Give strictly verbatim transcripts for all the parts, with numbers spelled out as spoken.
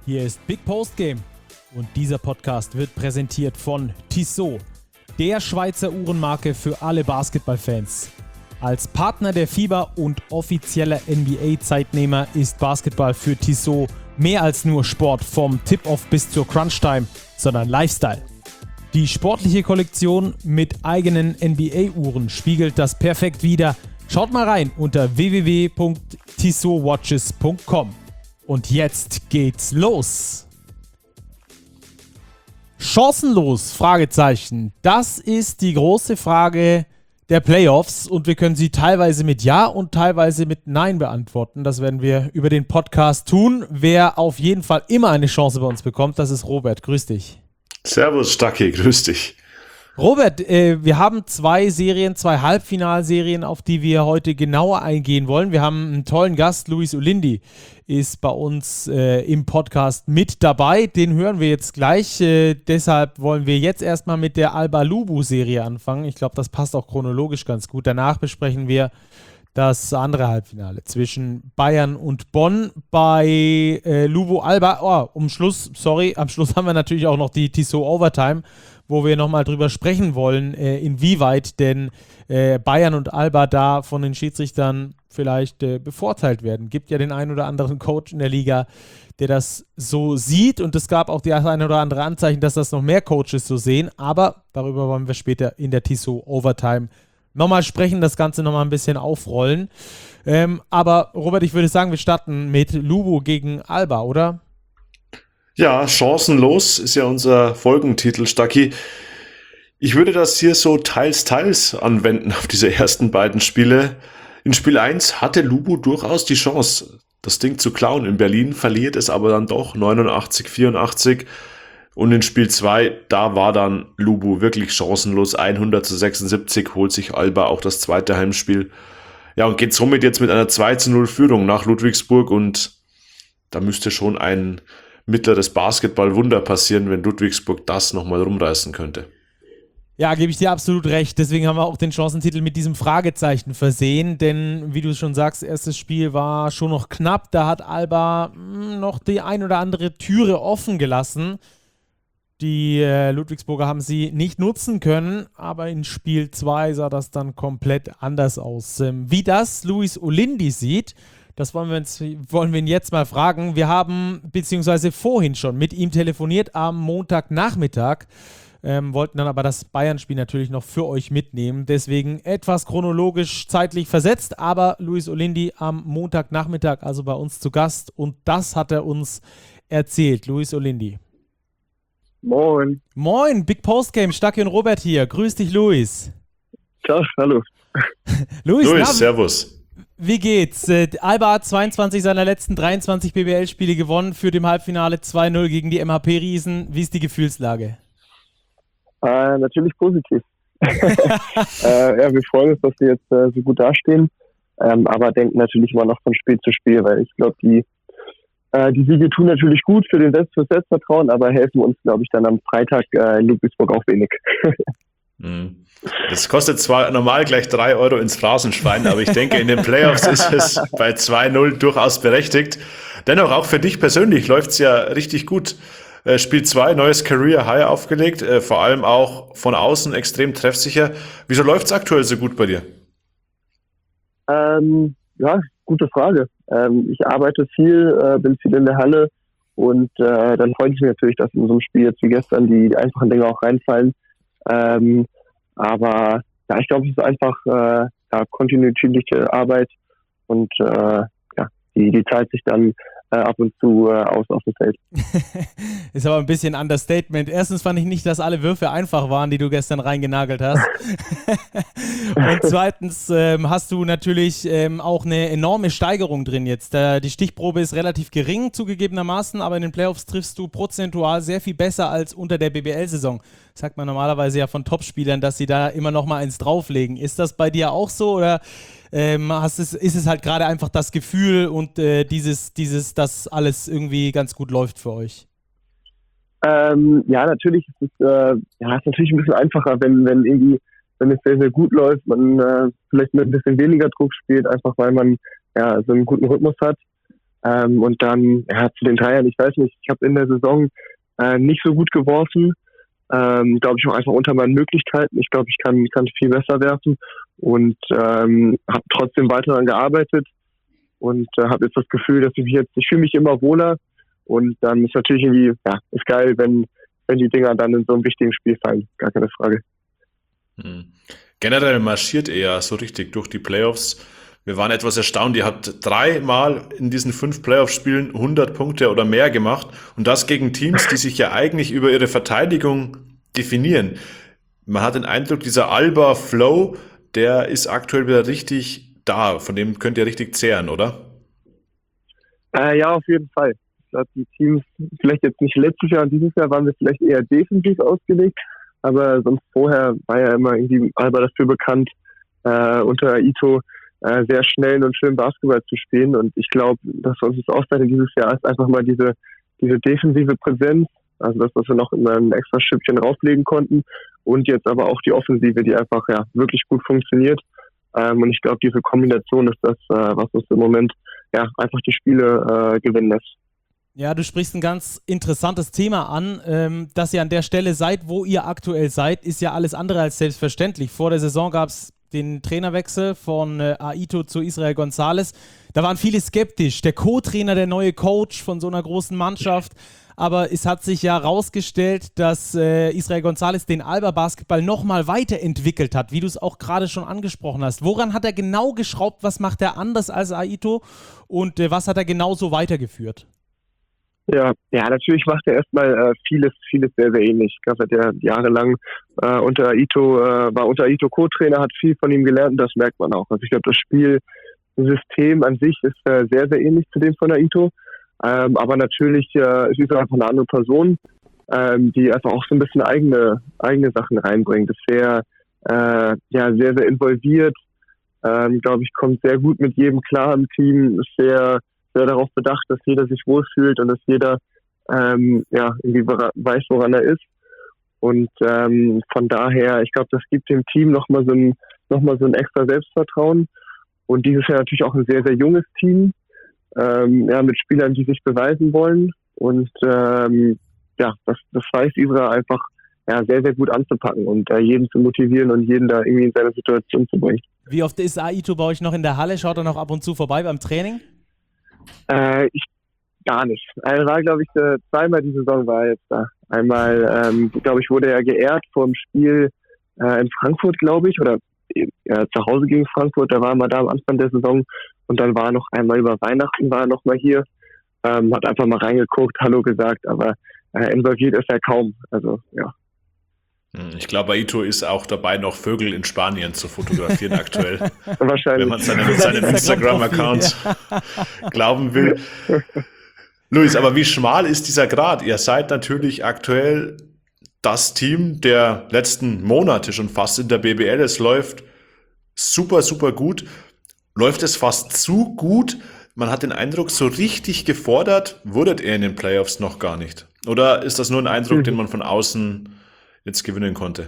Hier ist Big Post Game und dieser Podcast wird präsentiert von Tissot, der Schweizer Uhrenmarke für alle Basketballfans. Als Partner der FIBA und offizieller N B A-Zeitnehmer ist Basketball für Tissot mehr als nur Sport vom Tip-Off bis zur Crunch-Time, sondern Lifestyle. Die sportliche Kollektion mit eigenen N B A-Uhren spiegelt das perfekt wider. Schaut mal rein unter w w w punkt tissot watches punkt com. Und jetzt geht's los. Chancenlos? Fragezeichen. Das ist die große Frage der Playoffs und wir können sie teilweise mit Ja und teilweise mit Nein beantworten. Das werden wir über den Podcast tun. Wer auf jeden Fall immer eine Chance bei uns bekommt, das ist Robert. Grüß dich. Servus, Stacki, grüß dich. Robert, äh, wir haben zwei Serien, zwei Halbfinalserien, auf die wir heute genauer eingehen wollen. Wir haben einen tollen Gast, Luis Olindi ist bei uns äh, im Podcast mit dabei. Den hören wir jetzt gleich. Äh, deshalb wollen wir jetzt erstmal mit der Alba Lubu-Serie anfangen. Ich glaube, das passt auch chronologisch ganz gut. Danach besprechen wir das andere Halbfinale zwischen Bayern und Bonn bei äh, Lubu Alba. Oh, um Schluss, sorry, am Schluss haben wir natürlich auch noch die Tissot Overtime, wo wir nochmal drüber sprechen wollen, äh, inwieweit denn äh, Bayern und Alba da von den Schiedsrichtern vielleicht äh, bevorteilt werden. Gibt ja den einen oder anderen Coach in der Liga, der das so sieht, und es gab auch die eine oder andere Anzeichen, dass das noch mehr Coaches so sehen, aber darüber wollen wir später in der Tissot Overtime nochmal sprechen, das Ganze nochmal ein bisschen aufrollen. Ähm, aber Robert, ich würde sagen, wir starten mit Lubu gegen Alba, oder? Ja, chancenlos ist ja unser Folgentitel, Stacki. Ich würde das hier so teils, teils anwenden auf diese ersten beiden Spiele. In Spiel eins hatte Lubu durchaus die Chance, das Ding zu klauen in Berlin, verliert es aber dann doch neunundachtzig vierundachtzig. Und in Spiel zwei, da war dann Lubu wirklich chancenlos, hundert zu sechsundsiebzig, holt sich Alba auch das zweite Heimspiel. Ja, und geht somit jetzt mit einer zwei zu null Führung nach Ludwigsburg, und da müsste schon ein mittleres Basketballwunder passieren, wenn Ludwigsburg das nochmal rumreißen könnte. Ja, gebe ich dir absolut recht. Deswegen haben wir auch den Chancentitel mit diesem Fragezeichen versehen, denn wie du schon sagst, erstes Spiel war schon noch knapp. Da hat Alba mh, noch die ein oder andere Türe offen gelassen. Die äh, Ludwigsburger haben sie nicht nutzen können, aber in Spiel zwei sah das dann komplett anders aus. Ähm, wie das Luis Olindi sieht, das wollen wir, uns, wollen wir ihn jetzt mal fragen. Wir haben beziehungsweise vorhin schon mit ihm telefoniert am Montagnachmittag, ähm, wollten dann aber das Bayern-Spiel natürlich noch für euch mitnehmen. Deswegen etwas chronologisch zeitlich versetzt, aber Luis Olindi am Montagnachmittag also bei uns zu Gast, und das hat er uns erzählt. Luis Olindi. Moin. Moin, Big Post Game, Stacki und Robert hier. Grüß dich, Luis. Ciao, hallo. Luis, Luis, na, servus. Wie geht's? Äh, Alba hat zweiundzwanzig seiner letzten dreiundzwanzig B B L-Spiele gewonnen, führt im Halbfinale zwei null gegen die M H P-Riesen. Wie ist die Gefühlslage? Äh, natürlich positiv. äh, ja, wir freuen uns, dass wir jetzt äh, so gut dastehen, ähm, aber denken natürlich immer noch von Spiel zu Spiel, weil ich glaube, die äh, die Siege tun natürlich gut für den Selbst- fürs Selbstvertrauen, aber helfen uns, glaube ich, dann am Freitag äh, in Ludwigsburg auch wenig. Das kostet zwar normal gleich drei Euro ins Phrasenschwein, aber ich denke, in den Playoffs ist es bei zwei null durchaus berechtigt. Dennoch, auch für dich persönlich läuft es ja richtig gut. Spiel zwei, neues Career High aufgelegt, vor allem auch von außen extrem treffsicher. Wieso läuft es aktuell so gut bei dir? Ähm, ja, gute Frage. Ähm, ich arbeite viel, äh, bin viel in der Halle, und äh, dann freut es mich natürlich, dass in so einem Spiel jetzt wie gestern die, die einfachen Dinge auch reinfallen. Ähm, aber ja, ich glaube, es ist einfach äh, ja, kontinuierliche Arbeit, und äh, ja, die, die zahlt sich dann äh, ab und zu äh, aus auf dem Feld. Ist aber ein bisschen Understatement. Erstens fand ich nicht, dass alle Würfe einfach waren, die du gestern reingenagelt hast. Und zweitens ähm, hast du natürlich ähm, auch eine enorme Steigerung drin jetzt. Äh, die Stichprobe ist relativ gering zugegebenermaßen, aber in den Playoffs triffst du prozentual sehr viel besser als unter der B B L-Saison. Sagt man normalerweise ja von Topspielern, dass sie da immer noch mal eins drauflegen. Ist das bei dir auch so, oder ähm, hast es, ist es halt gerade einfach das Gefühl und äh, dieses, dieses, dass alles irgendwie ganz gut läuft für euch? Ähm, ja, natürlich ist es äh, ja, ist natürlich ein bisschen einfacher, wenn, wenn irgendwie, wenn es sehr, sehr gut läuft, man äh, vielleicht mit ein bisschen weniger Druck spielt, einfach weil man ja so einen guten Rhythmus hat. Ähm, und dann ja, zu den Dreiern, ich weiß nicht, ich habe in der Saison äh, nicht so gut geworfen. Ähm, glaube ich auch einfach unter meinen Möglichkeiten. Ich glaube, ich kann, kann viel besser werfen und ähm, habe trotzdem weiter daran gearbeitet und äh, habe jetzt das Gefühl, dass ich mich jetzt, ich fühle mich immer wohler und dann ist natürlich irgendwie, ja, ist geil, wenn, wenn die Dinger dann in so einem wichtigen Spiel fallen. Gar keine Frage. Hm. Generell marschiert er ja so richtig durch die Playoffs. Wir waren etwas erstaunt. Ihr habt dreimal in diesen fünf Playoff-Spielen hundert Punkte oder mehr gemacht und das gegen Teams, die sich ja eigentlich über ihre Verteidigung definieren. Man hat den Eindruck, dieser Alba-Flow, der ist aktuell wieder richtig da. Von dem könnt ihr richtig zehren, oder? Äh, ja, auf jeden Fall. Ich glaube, die Teams, vielleicht jetzt nicht letztes Jahr und dieses Jahr waren wir vielleicht eher defensiv ausgelegt, aber sonst vorher war ja immer irgendwie Alba dafür bekannt, äh, unter Ito äh, sehr schnell und schön Basketball zu spielen. Und ich glaube, dass uns das auszeichnet dieses Jahr ist einfach mal diese, diese defensive Präsenz, also das, was wir noch in ein extra Schüppchen rauflegen konnten und jetzt aber auch die Offensive, die einfach ja wirklich gut funktioniert. Ähm, und ich glaube, diese Kombination ist das, äh, was uns im Moment ja einfach die Spiele äh, gewinnen lässt. Ja, du sprichst ein ganz interessantes Thema an. Ähm, dass ihr an der Stelle seid, wo ihr aktuell seid, ist ja alles andere als selbstverständlich. Vor der Saison gab es den Trainerwechsel von äh, Aito zu Israel González. Da waren viele skeptisch. Der Co-Trainer, der neue Coach von so einer großen Mannschaft. Aber es hat sich ja herausgestellt, dass äh, Israel González den Alba-Basketball nochmal weiterentwickelt hat, wie du es auch gerade schon angesprochen hast. Woran hat er genau geschraubt? Was macht er anders als Aito? Und äh, was hat er genauso weitergeführt? Ja, ja, natürlich macht er erstmal äh, vieles, vieles sehr, sehr ähnlich. Ich glaube, er hat ja jahrelang äh, unter Aito, äh, war unter Aito Co-Trainer, hat viel von ihm gelernt und das merkt man auch. Also ich glaube, das Spielsystem an sich ist äh, sehr, sehr ähnlich zu dem von Aito. Ähm, aber natürlich äh, ist er einfach eine andere Person, ähm, die einfach auch so ein bisschen eigene, eigene Sachen reinbringt. Ist sehr, äh, ja, sehr, sehr involviert. Ähm, glaube ich, kommt sehr gut mit jedem klar im Team, ist sehr sehr darauf bedacht, dass jeder sich wohlfühlt und dass jeder ähm, ja, irgendwie weiß, woran er ist. Und ähm, von daher, ich glaube, das gibt dem Team nochmal so ein, noch mal so ein extra Selbstvertrauen. Und dieses Jahr natürlich auch ein sehr, sehr junges Team, ähm, ja, mit Spielern, die sich beweisen wollen. Und ähm, ja, das, das weiß Isra einfach ja, sehr, sehr gut anzupacken und äh, jeden zu motivieren und jeden da irgendwie in seine Situation zu bringen. Wie oft ist Aito bei euch noch in der Halle? Schaut er noch ab und zu vorbei beim Training? Äh, ich gar nicht. Er war, glaube ich, äh, zweimal die Saison war er jetzt da. Einmal, ähm, glaube ich, wurde er geehrt vor dem Spiel äh, in Frankfurt, glaube ich, oder äh, zu Hause gegen Frankfurt. Da war er mal da am Anfang der Saison und dann war er noch einmal über Weihnachten, war er noch mal hier, ähm, hat einfach mal reingeguckt, Hallo gesagt, aber äh, involviert ist er kaum. Also, ja. Ich glaube, Aito ist auch dabei, noch Vögel in Spanien zu fotografieren aktuell. Wahrscheinlich. Wenn man seinem, seinem Instagram-Account glauben will. Luis, aber wie schmal ist dieser Grat? Ihr seid natürlich aktuell das Team der letzten Monate schon fast in der B B L. Es läuft super, super gut. Läuft es fast zu gut? Man hat den Eindruck, so richtig gefordert wurdet ihr in den Playoffs noch gar nicht. Oder ist das nur ein Eindruck, mhm. den man von außen jetzt gewinnen konnte?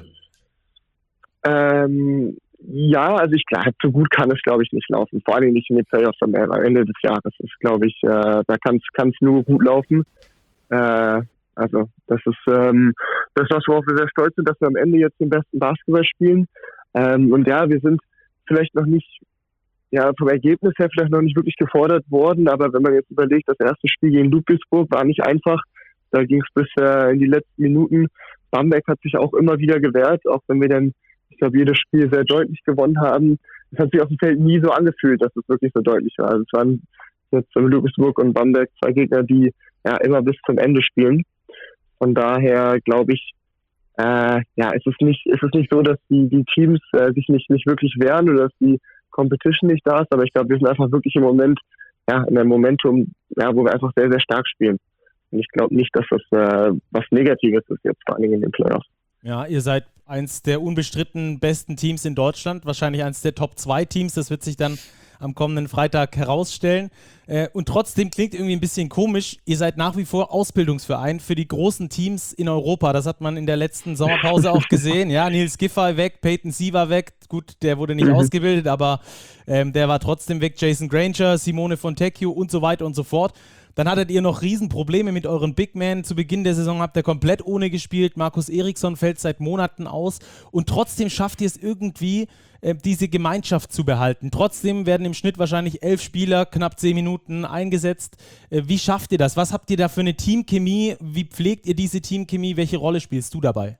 Ähm, ja, also ich glaube, so gut kann es, glaube ich, nicht laufen. Vor allem nicht in den Playoffs am Ende des Jahres. Ist, glaube ich, äh, da kann es nur gut laufen. Äh, also das ist ähm, das, worauf wir sehr stolz sind, dass wir am Ende jetzt den besten Basketball spielen. Ähm, und ja, wir sind vielleicht noch nicht, ja, vom Ergebnis her vielleicht noch nicht wirklich gefordert worden, aber wenn man jetzt überlegt, das erste Spiel gegen Ludwigsburg war nicht einfach. Da ging es bis äh, in die letzten Minuten. Bamberg hat sich auch immer wieder gewehrt, auch wenn wir dann, ich glaube, jedes Spiel sehr deutlich gewonnen haben. Es hat sich auf dem Feld nie so angefühlt, dass es wirklich so deutlich war. Also es waren jetzt Ludwigsburg und Bamberg zwei Gegner, die ja immer bis zum Ende spielen. Von daher glaube ich, äh, ja, es ist nicht, es ist nicht so, dass die, die Teams äh, sich nicht, nicht wirklich wehren oder dass die Competition nicht da ist, aber ich glaube, wir sind einfach wirklich im Moment, ja, in einem Momentum, ja, wo wir einfach sehr, sehr stark spielen. Und ich glaube nicht, dass das äh, was Negatives ist jetzt, vor allen Dingen in den Playoffs. Ja, ihr seid eins der unbestritten besten Teams in Deutschland, wahrscheinlich eins der Top zwei Teams. Das wird sich dann am kommenden Freitag herausstellen. Äh, und trotzdem klingt irgendwie ein bisschen komisch, ihr seid nach wie vor Ausbildungsverein für die großen Teams in Europa. Das hat man in der letzten Sommerpause auch gesehen. Ja, Nils Giffey weg, Peyton Siva weg. Gut, der wurde nicht mhm. ausgebildet, aber ähm, der war trotzdem weg. Jason Granger, Simone Fontecchio und so weiter und so fort. Dann hattet ihr noch Riesenprobleme mit euren Big Men. Zu Beginn der Saison habt ihr komplett ohne gespielt. Markus Eriksson fällt seit Monaten aus. Und trotzdem schafft ihr es irgendwie, äh, diese Gemeinschaft zu behalten. Trotzdem werden im Schnitt wahrscheinlich elf Spieler knapp zehn Minuten eingesetzt. Äh, wie schafft ihr das? Was habt ihr da für eine Teamchemie? Wie pflegt ihr diese Teamchemie? Welche Rolle spielst du dabei?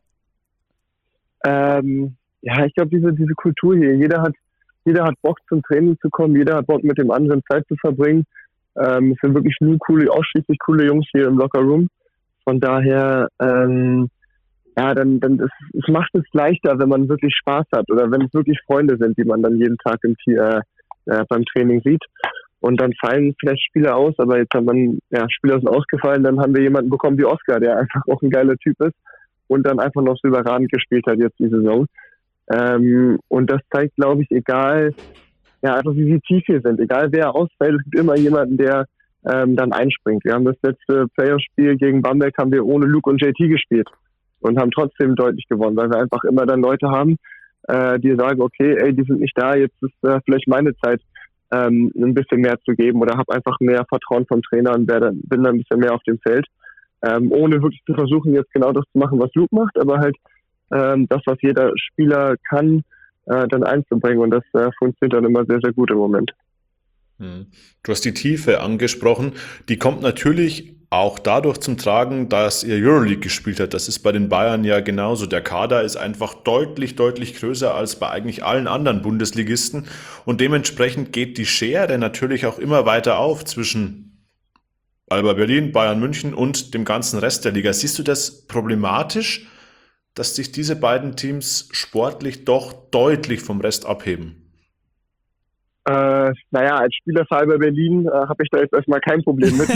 Ähm, ja, ich glaube, diese, diese Kultur hier. Jeder hat, jeder hat Bock zum Training zu kommen. Jeder hat Bock mit dem anderen Zeit zu verbringen. Ähm, es sind wirklich nur coole, ausschließlich coole Jungs hier im Lockerroom. Von daher, ähm, ja, dann, dann ist, es macht es leichter, wenn man wirklich Spaß hat oder wenn es wirklich Freunde sind, die man dann jeden Tag im, äh, äh, beim Training sieht. Und dann fallen vielleicht Spieler aus, aber jetzt hat man, ja, Spieler sind ausgefallen, dann haben wir jemanden bekommen wie Oscar, der einfach auch ein geiler Typ ist und dann einfach noch so überragend gespielt hat jetzt die Saison. Ähm, und das zeigt, glaube ich, egal, ja, einfach wie sie tief hier sind. Egal wer ausfällt, es gibt immer jemanden, der ähm, dann einspringt. Wir haben das letzte Playoff-Spiel gegen Bamberg haben wir ohne Luke und J T gespielt und haben trotzdem deutlich gewonnen, weil wir einfach immer dann Leute haben, äh, die sagen, okay, ey, die sind nicht da, jetzt ist äh, vielleicht meine Zeit, ähm, ein bisschen mehr zu geben oder habe einfach mehr Vertrauen vom Trainer und dann, bin dann ein bisschen mehr auf dem Feld. Ähm, ohne wirklich zu versuchen, jetzt genau das zu machen, was Luke macht, aber halt ähm, das, was jeder Spieler kann, dann einzubringen und das äh, funktioniert dann immer sehr, sehr gut im Moment. Du hast die Tiefe angesprochen, die kommt natürlich auch dadurch zum Tragen, dass ihr Euroleague gespielt habt. Das ist bei den Bayern ja genauso. Der Kader ist einfach deutlich, deutlich größer als bei eigentlich allen anderen Bundesligisten und dementsprechend geht die Schere natürlich auch immer weiter auf zwischen Alba Berlin, Bayern München und dem ganzen Rest der Liga. Siehst du das problematisch, dass sich diese beiden Teams sportlich doch deutlich vom Rest abheben? Äh, naja, als Spieler für Alba Berlin äh, habe ich da jetzt erstmal kein Problem mit.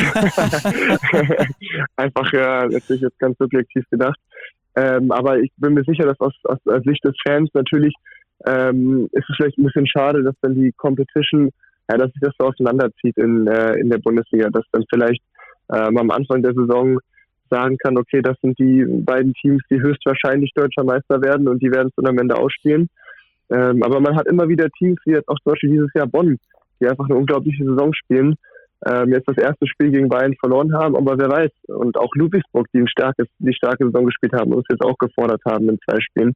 Einfach ja, natürlich jetzt ganz subjektiv gedacht. Ähm, aber ich bin mir sicher, dass aus, aus, aus Sicht des Fans natürlich ähm, ist es vielleicht ein bisschen schade, dass dann die Competition, ja, dass sich das so auseinanderzieht in, äh, in der Bundesliga, dass dann vielleicht ähm, am Anfang der Saison sagen kann, okay, das sind die beiden Teams, die höchstwahrscheinlich deutscher Meister werden und die werden es dann am Ende ausspielen. Ähm, aber man hat immer wieder Teams, wie jetzt auch zum Beispiel dieses Jahr Bonn, die einfach eine unglaubliche Saison spielen. Ähm, jetzt das erste Spiel gegen Bayern verloren haben, aber wer weiß. Und auch Ludwigsburg, die ein starkes, die starke Saison gespielt haben, uns jetzt auch gefordert haben in zwei Spielen.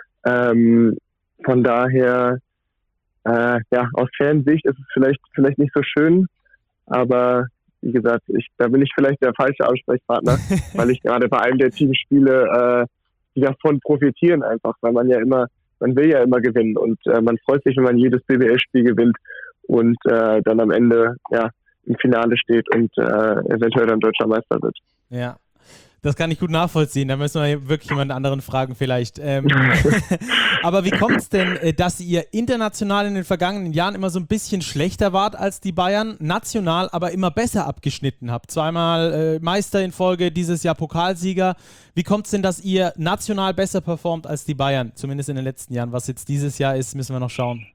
Ähm, von daher, äh, ja, aus Fansicht ist es vielleicht, vielleicht nicht so schön, aber wie gesagt, ich, da bin ich vielleicht der falsche Ansprechpartner, weil ich gerade bei einem der Teams spiele, äh, die davon profitieren einfach, weil man ja immer, man will ja immer gewinnen und äh, man freut sich, wenn man jedes B B L-Spiel gewinnt und äh, dann am Ende ja im Finale steht und äh, eventuell dann deutscher Meister wird. Ja, das kann ich gut nachvollziehen. Da müssen wir wirklich jemand anderen fragen vielleicht. Ähm, aber wie kommt es denn, dass ihr international in den vergangenen Jahren immer so ein bisschen schlechter wart als die Bayern, national aber immer besser abgeschnitten habt? Zweimal äh, Meister in Folge, dieses Jahr Pokalsieger. Wie kommt es denn, dass ihr national besser performt als die Bayern, zumindest in den letzten Jahren? Was jetzt dieses Jahr ist, müssen wir noch schauen.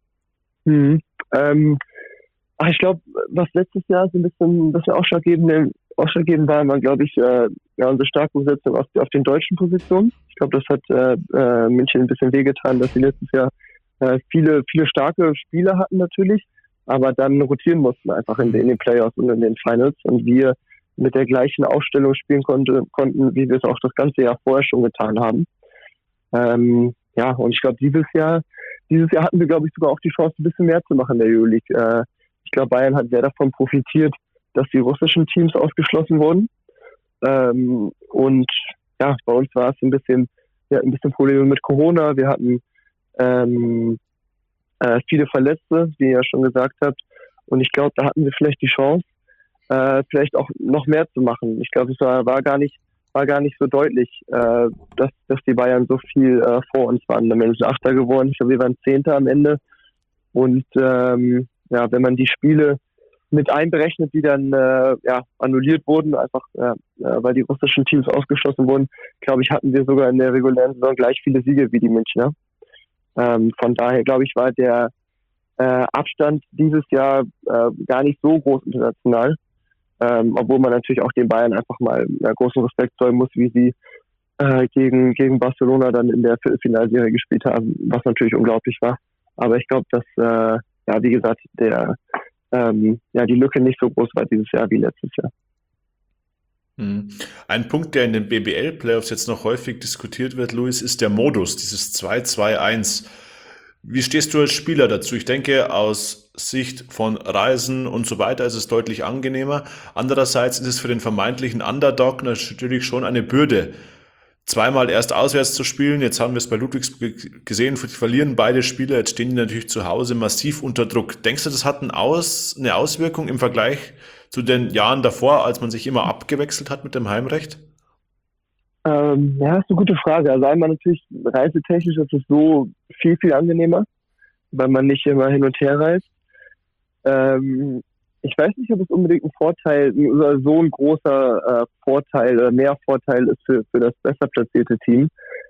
Mhm. Ähm, ach, ich glaube, was letztes Jahr so ein bisschen, ein bisschen ausschlaggebend, ausschlaggebend war, war, glaube ich, äh, ja, unsere starke Besetzung auf, auf den deutschen Positionen. Ich glaube, das hat äh, äh, München ein bisschen wehgetan, dass sie letztes Jahr äh, viele, viele starke Spieler hatten natürlich, aber dann rotieren mussten einfach in, in den Playoffs und in den Finals und wir mit der gleichen Aufstellung spielen konnte, konnten, wie wir es auch das ganze Jahr vorher schon getan haben. Ähm, ja, und ich glaube, dieses Jahr, dieses Jahr hatten wir, glaube ich, sogar auch die Chance, ein bisschen mehr zu machen in der Euroleague. Äh, ich glaube, Bayern hat sehr davon profitiert, dass die russischen Teams ausgeschlossen wurden. Ähm, und ja, bei uns war es ein bisschen, wir hatten ein bisschen Probleme mit Corona. Wir hatten ähm, äh, viele Verletzte, wie ihr ja schon gesagt habt. Und ich glaube, da hatten wir vielleicht die Chance, äh, vielleicht auch noch mehr zu machen. Ich glaube, es war, war gar nicht, war gar nicht so deutlich, äh, dass, dass die Bayern so viel äh, vor uns waren. Am Ende sind Achter geworden. Ich glaube, wir waren Zehnter am Ende. Und ähm, ja, wenn man die Spiele mit einberechnet, die dann äh, ja, annulliert wurden, einfach äh, weil die russischen Teams ausgeschlossen wurden, glaube ich, hatten wir sogar in der regulären Saison gleich viele Siege wie die Münchner. Ähm, von daher, glaube ich, war der äh, Abstand dieses Jahr äh, gar nicht so groß international. Ähm, obwohl man natürlich auch den Bayern einfach mal äh, großen Respekt zollen muss, wie sie äh, gegen, gegen Barcelona dann in der Viertelfinalserie gespielt haben, was natürlich unglaublich war. Aber ich glaube, dass, äh, ja, wie gesagt, der, ähm, ja, die Lücke nicht so groß war dieses Jahr wie letztes Jahr. Ein Punkt, der in den B B L-Playoffs jetzt noch häufig diskutiert wird, Luis, ist der Modus, dieses zwei zwei eins. Wie stehst du als Spieler dazu? Ich denke, aus Sicht von Reisen und so weiter ist es deutlich angenehmer. Andererseits ist es für den vermeintlichen Underdog natürlich schon eine Bürde, zweimal erst auswärts zu spielen. Jetzt haben wir es bei Ludwigsburg gesehen, die verlieren beide Spieler, jetzt stehen die natürlich zu Hause massiv unter Druck. Denkst du, das hat ein Aus, eine Auswirkung im Vergleich zu den Jahren davor, als man sich immer abgewechselt hat mit dem Heimrecht? Ähm, ja, ist eine gute Frage. Also einmal natürlich reisetechnisch ist es so viel, viel angenehmer, weil man nicht immer hin und her reist. Ähm, ich weiß nicht, ob es unbedingt ein Vorteil oder so ein großer äh, Vorteil oder mehr Vorteil ist für, für das besser platzierte Team.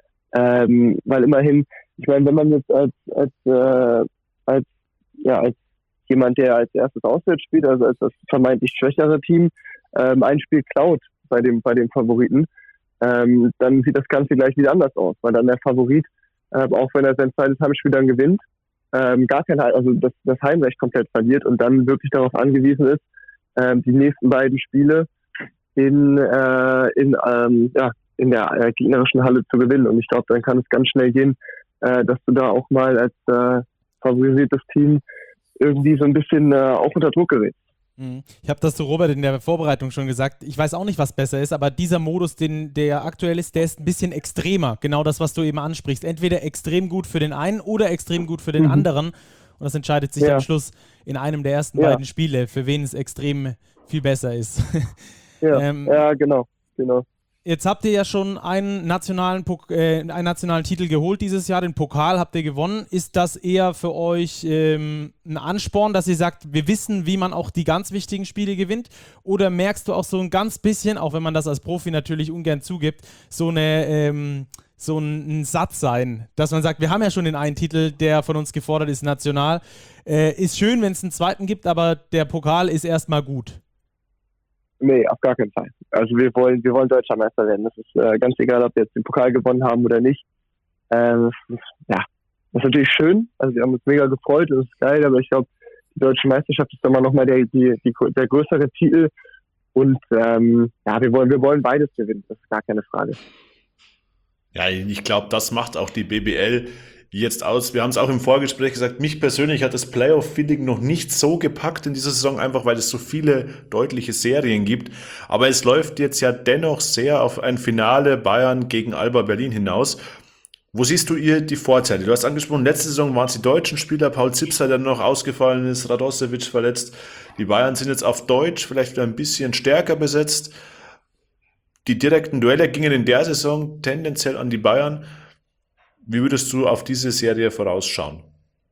Ähm, weil immerhin, ich meine, wenn man jetzt als, als, äh, als, ja, als jemand, der als erstes auswärts spielt, also als das vermeintlich schwächere Team, ähm, ein Spiel klaut bei dem, bei dem Favoriten, ähm, dann sieht das Ganze gleich wieder anders aus, weil dann der Favorit, äh, auch wenn er sein zweites Heimspiel dann gewinnt, ähm, gar kein, also das, das Heimrecht komplett verliert und dann wirklich darauf angewiesen ist, ähm, die nächsten beiden Spiele in, äh, in, ähm, ja, in der äh, gegnerischen Halle zu gewinnen. Und ich glaube, dann kann es ganz schnell gehen, äh, dass du da auch mal als äh, favorisiertes Team irgendwie so ein bisschen äh, auch unter Druck gerätst. Ich habe das zu Robert in der Vorbereitung schon gesagt. Ich weiß auch nicht, was besser ist, aber dieser Modus, den, der aktuell ist, der ist ein bisschen extremer. Genau das, was du eben ansprichst. Entweder extrem gut für den einen oder extrem gut für den mhm. anderen. Und das entscheidet sich ja. am Schluss in einem der ersten ja. beiden Spiele, für wen es extrem viel besser ist. Ja, ähm, ja genau, genau. Jetzt habt ihr ja schon einen nationalen, äh, einen nationalen Titel geholt dieses Jahr, den Pokal habt ihr gewonnen. Ist das eher für euch ähm, ein Ansporn, dass ihr sagt, wir wissen, wie man auch die ganz wichtigen Spiele gewinnt? Oder merkst du auch so ein ganz bisschen, auch wenn man das als Profi natürlich ungern zugibt, so, eine, ähm, so ein, ein Satz sein, dass man sagt, wir haben ja schon den einen Titel, der von uns gefordert ist, national. Äh, ist schön, wenn es einen zweiten gibt, aber der Pokal ist erstmal gut. Nee, auf gar keinen Fall. Also wir wollen, wir wollen Deutscher Meister werden. Das ist äh, ganz egal, ob wir jetzt den Pokal gewonnen haben oder nicht. Ähm, das ist, ja, das ist natürlich schön. Also wir haben uns mega gefreut, das ist geil, aber ich glaube, die Deutsche Meisterschaft ist immer noch mal der, die, die, der größere Titel. Und ähm, ja, wir wollen, wir wollen beides gewinnen. Das ist gar keine Frage. Ja, ich glaube, das macht auch die B B L jetzt aus. Wir haben es auch im Vorgespräch gesagt, mich persönlich hat das Playoff-Feeling noch nicht so gepackt in dieser Saison, einfach weil es so viele deutliche Serien gibt. Aber es läuft jetzt ja dennoch sehr auf ein Finale Bayern gegen Alba Berlin hinaus. Wo siehst du ihr die Vorteile? Du hast angesprochen, letzte Saison waren es die deutschen Spieler, Paul Zipser, der noch ausgefallen ist, Radosevic verletzt. Die Bayern sind jetzt auf Deutsch vielleicht wieder ein bisschen stärker besetzt. Die direkten Duelle gingen in der Saison tendenziell an die Bayern. Wie würdest du auf diese Serie vorausschauen?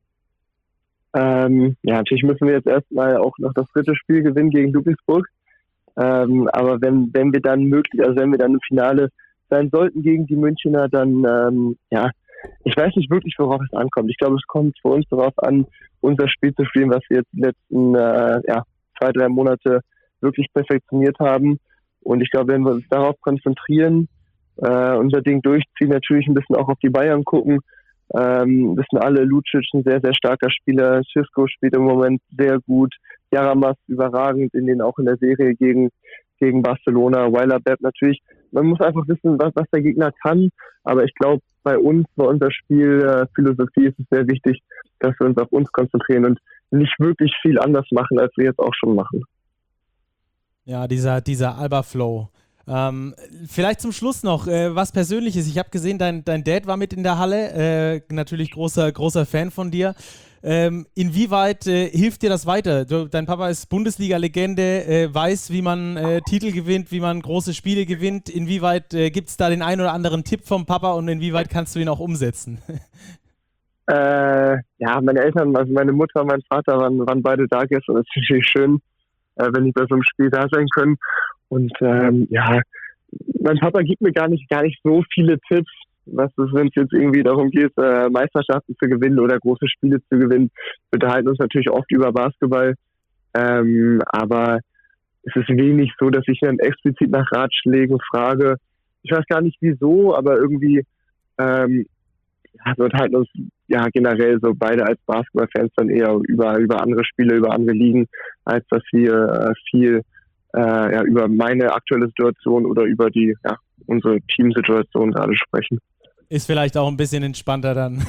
Ähm, ja, natürlich müssen wir jetzt erstmal auch noch das dritte Spiel gewinnen gegen Ludwigsburg. Ähm, aber wenn, wenn wir dann möglich, also wenn wir dann im Finale sein sollten gegen die Münchner, dann, ähm, ja, ich weiß nicht wirklich, worauf es ankommt. Ich glaube, es kommt für uns darauf an, unser Spiel zu spielen, was wir jetzt die letzten, äh, ja, zwei, drei Monate wirklich perfektioniert haben. Und ich glaube, wenn wir uns darauf konzentrieren, Uh, unser Ding durchziehen, natürlich ein bisschen auch auf die Bayern gucken. Ähm, wissen alle, Lucic ein sehr, sehr starker Spieler. Xisco spielt im Moment sehr gut. Jaramas überragend, in den auch in der Serie gegen, gegen Barcelona. Weiler-Bepp natürlich. Man muss einfach wissen, was, was der Gegner kann. Aber ich glaube, bei uns, bei unserer Spielphilosophie ist es sehr wichtig, dass wir uns auf uns konzentrieren und nicht wirklich viel anders machen, als wir jetzt auch schon machen. Ja, dieser, dieser Alba-Flow. Ähm, vielleicht zum Schluss noch äh, was Persönliches. Ich habe gesehen, dein, dein Dad war mit in der Halle, äh, natürlich großer, großer Fan von dir. Ähm, inwieweit äh, hilft dir das weiter? Du, dein Papa ist Bundesliga-Legende, äh, weiß, wie man äh, Titel gewinnt, wie man große Spiele gewinnt. Inwieweit äh, gibt es da den einen oder anderen Tipp vom Papa und inwieweit kannst du ihn auch umsetzen? äh, ja, meine Eltern, also meine Mutter und mein Vater waren, waren beide da gestern. Das ist natürlich schön, äh, wenn die bei so einem Spiel da sein können. Und ähm, ja, mein Papa gibt mir gar nicht, gar nicht so viele Tipps. was ist, wenn es jetzt irgendwie darum geht, äh, Meisterschaften zu gewinnen oder große Spiele zu gewinnen. Wir unterhalten uns natürlich oft über Basketball, ähm, aber es ist wenig so, dass ich dann explizit nach Ratschlägen frage. Ich weiß gar nicht wieso, aber irgendwie ähm, ja, wir unterhalten uns ja generell so beide als Basketballfans dann eher über über andere Spiele, über andere Ligen, als dass wir äh, viel äh, ja, über meine aktuelle Situation oder über die ja, unsere Teamsituation gerade sprechen. Ist vielleicht auch ein bisschen entspannter dann.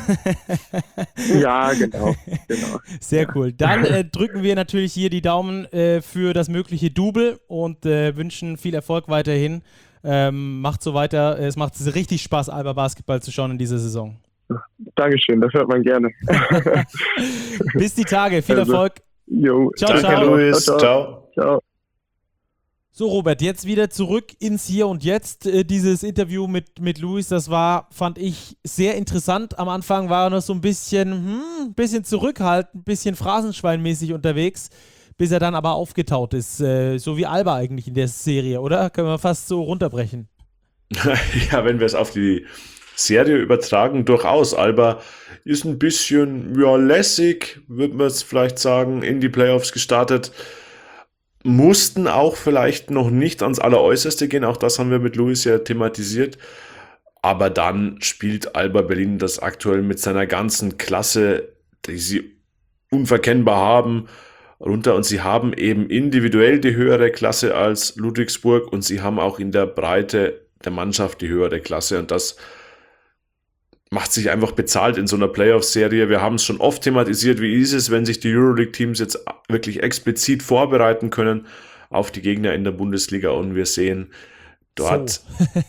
Ja, genau. genau. Sehr ja. cool. Dann äh, drücken wir natürlich hier die Daumen äh, für das mögliche Double und äh, wünschen viel Erfolg weiterhin. Ähm, macht so weiter. Es macht richtig Spaß, Alba Basketball zu schauen in dieser Saison. Dankeschön, das hört man gerne. Bis die Tage. Viel also, Erfolg. Jo. Ciao, Danke, ciao. Luis. Ciao. Ciao. Ciao. So, Robert, jetzt wieder zurück ins Hier und Jetzt. Äh, dieses Interview mit, mit Luis, das war, fand ich, sehr interessant. Am Anfang war er noch so ein bisschen, hm, bisschen zurückhaltend, ein bisschen phrasenschweinmäßig unterwegs, bis er dann aber aufgetaut ist. Äh, so wie Alba eigentlich in der Serie, oder? Können wir fast so runterbrechen. Ja, wenn wir es auf die Serie übertragen, durchaus. Alba ist ein bisschen, ja, lässig, würde man es vielleicht sagen, in die Playoffs gestartet. Mussten auch vielleicht noch nicht ans Alleräußerste gehen, auch das haben wir mit Luis ja thematisiert. Aber dann spielt Alba Berlin das aktuell mit seiner ganzen Klasse, die sie unverkennbar haben, runter. Und sie haben eben individuell die höhere Klasse als Ludwigsburg und sie haben auch in der Breite der Mannschaft die höhere Klasse. Und das macht sich einfach bezahlt in so einer Playoff-Serie. Wir haben es schon oft thematisiert, wie ist es, wenn sich die Euroleague-Teams jetzt wirklich explizit vorbereiten können auf die Gegner in der Bundesliga und wir sehen, dort so.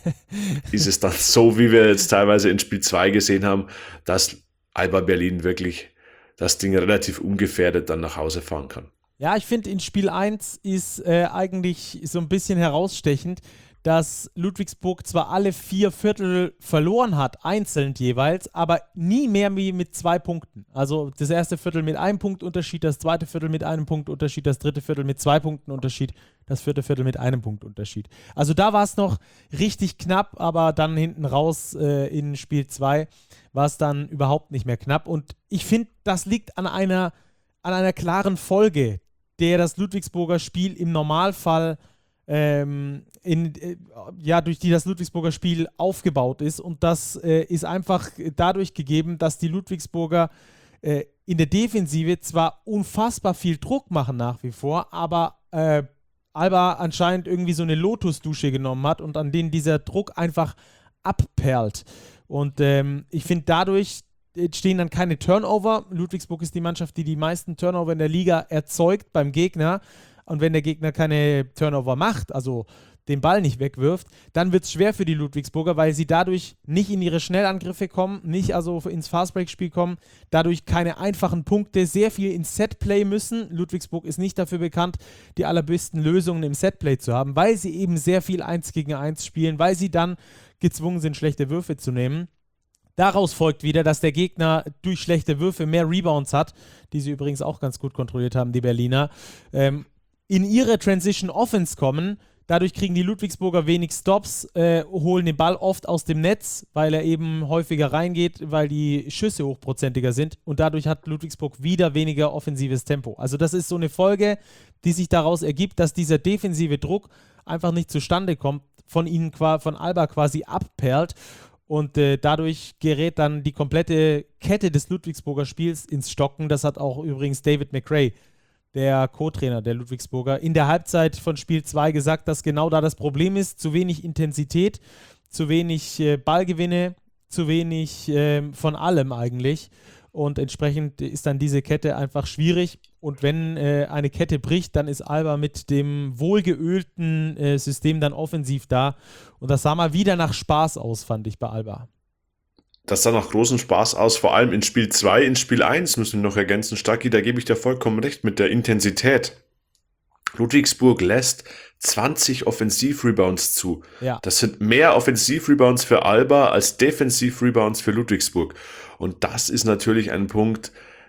Ist es dann so, wie wir jetzt teilweise in Spiel zwei gesehen haben, dass Alba Berlin wirklich das Ding relativ ungefährdet dann nach Hause fahren kann. Ja, ich finde, in Spiel eins ist äh, eigentlich so ein bisschen herausstechend, dass Ludwigsburg zwar alle vier Viertel verloren hat, einzeln jeweils, aber nie mehr wie mit zwei Punkten. Also das erste Viertel mit einem Punkt Unterschied, das zweite Viertel mit einem Punkt Unterschied, das dritte Viertel mit zwei Punkten Unterschied, das vierte Viertel mit einem Punkt Unterschied. Also da war es noch richtig knapp, aber dann hinten raus äh, in Spiel zwei war es dann überhaupt nicht mehr knapp. Und ich finde, das liegt an einer, an einer klaren Folge, der das Ludwigsburger Spiel im Normalfall Ähm, in, äh, ja, durch die das Ludwigsburger Spiel aufgebaut ist und das äh, ist einfach dadurch gegeben, dass die Ludwigsburger äh, in der Defensive zwar unfassbar viel Druck machen nach wie vor, aber äh, Alba anscheinend irgendwie so eine Lotusdusche genommen hat und an denen dieser Druck einfach abperlt und ähm, ich finde dadurch entstehen dann keine Turnover. Ludwigsburg ist die Mannschaft, die die meisten Turnover in der Liga erzeugt beim Gegner. Und wenn der Gegner keine Turnover macht, also den Ball nicht wegwirft, dann wird es schwer für die Ludwigsburger, weil sie dadurch nicht in ihre Schnellangriffe kommen, nicht also ins Fastbreak-Spiel kommen, dadurch keine einfachen Punkte, sehr viel ins Setplay müssen. Ludwigsburg ist nicht dafür bekannt, die allerbesten Lösungen im Setplay zu haben, weil sie eben sehr viel eins gegen eins spielen, weil sie dann gezwungen sind, schlechte Würfe zu nehmen. Daraus folgt wieder, dass der Gegner durch schlechte Würfe mehr Rebounds hat, die sie übrigens auch ganz gut kontrolliert haben, die Berliner, ähm, in ihre Transition Offense kommen. Dadurch kriegen die Ludwigsburger wenig Stops, äh, holen den Ball oft aus dem Netz, weil er eben häufiger reingeht, weil die Schüsse hochprozentiger sind und dadurch hat Ludwigsburg wieder weniger offensives Tempo. Also das ist so eine Folge, die sich daraus ergibt, dass dieser defensive Druck einfach nicht zustande kommt, von ihnen, von Alba quasi abperlt und äh, dadurch gerät dann die komplette Kette des Ludwigsburger Spiels ins Stocken. Das hat auch übrigens David McRae, der Co-Trainer der Ludwigsburger, in der Halbzeit von Spiel zwei gesagt, dass genau da das Problem ist. Zu wenig Intensität, zu wenig äh, Ballgewinne, zu wenig äh, von allem eigentlich. Und entsprechend ist dann diese Kette einfach schwierig. Und wenn äh, eine Kette bricht, dann ist Alba mit dem wohlgeölten äh, System dann offensiv da. Und das sah mal wieder nach Spaß aus, fand ich bei Alba. Das sah nach großem Spaß aus, vor allem in Spiel zwei, in Spiel eins müssen wir noch ergänzen, Stacki, da gebe ich dir vollkommen recht mit der Intensität. Ludwigsburg lässt zwanzig Offensiv-Rebounds zu. Ja. Das sind mehr Offensiv-Rebounds für Alba als Defensiv-Rebounds für Ludwigsburg. Und das ist natürlich ein Punkt,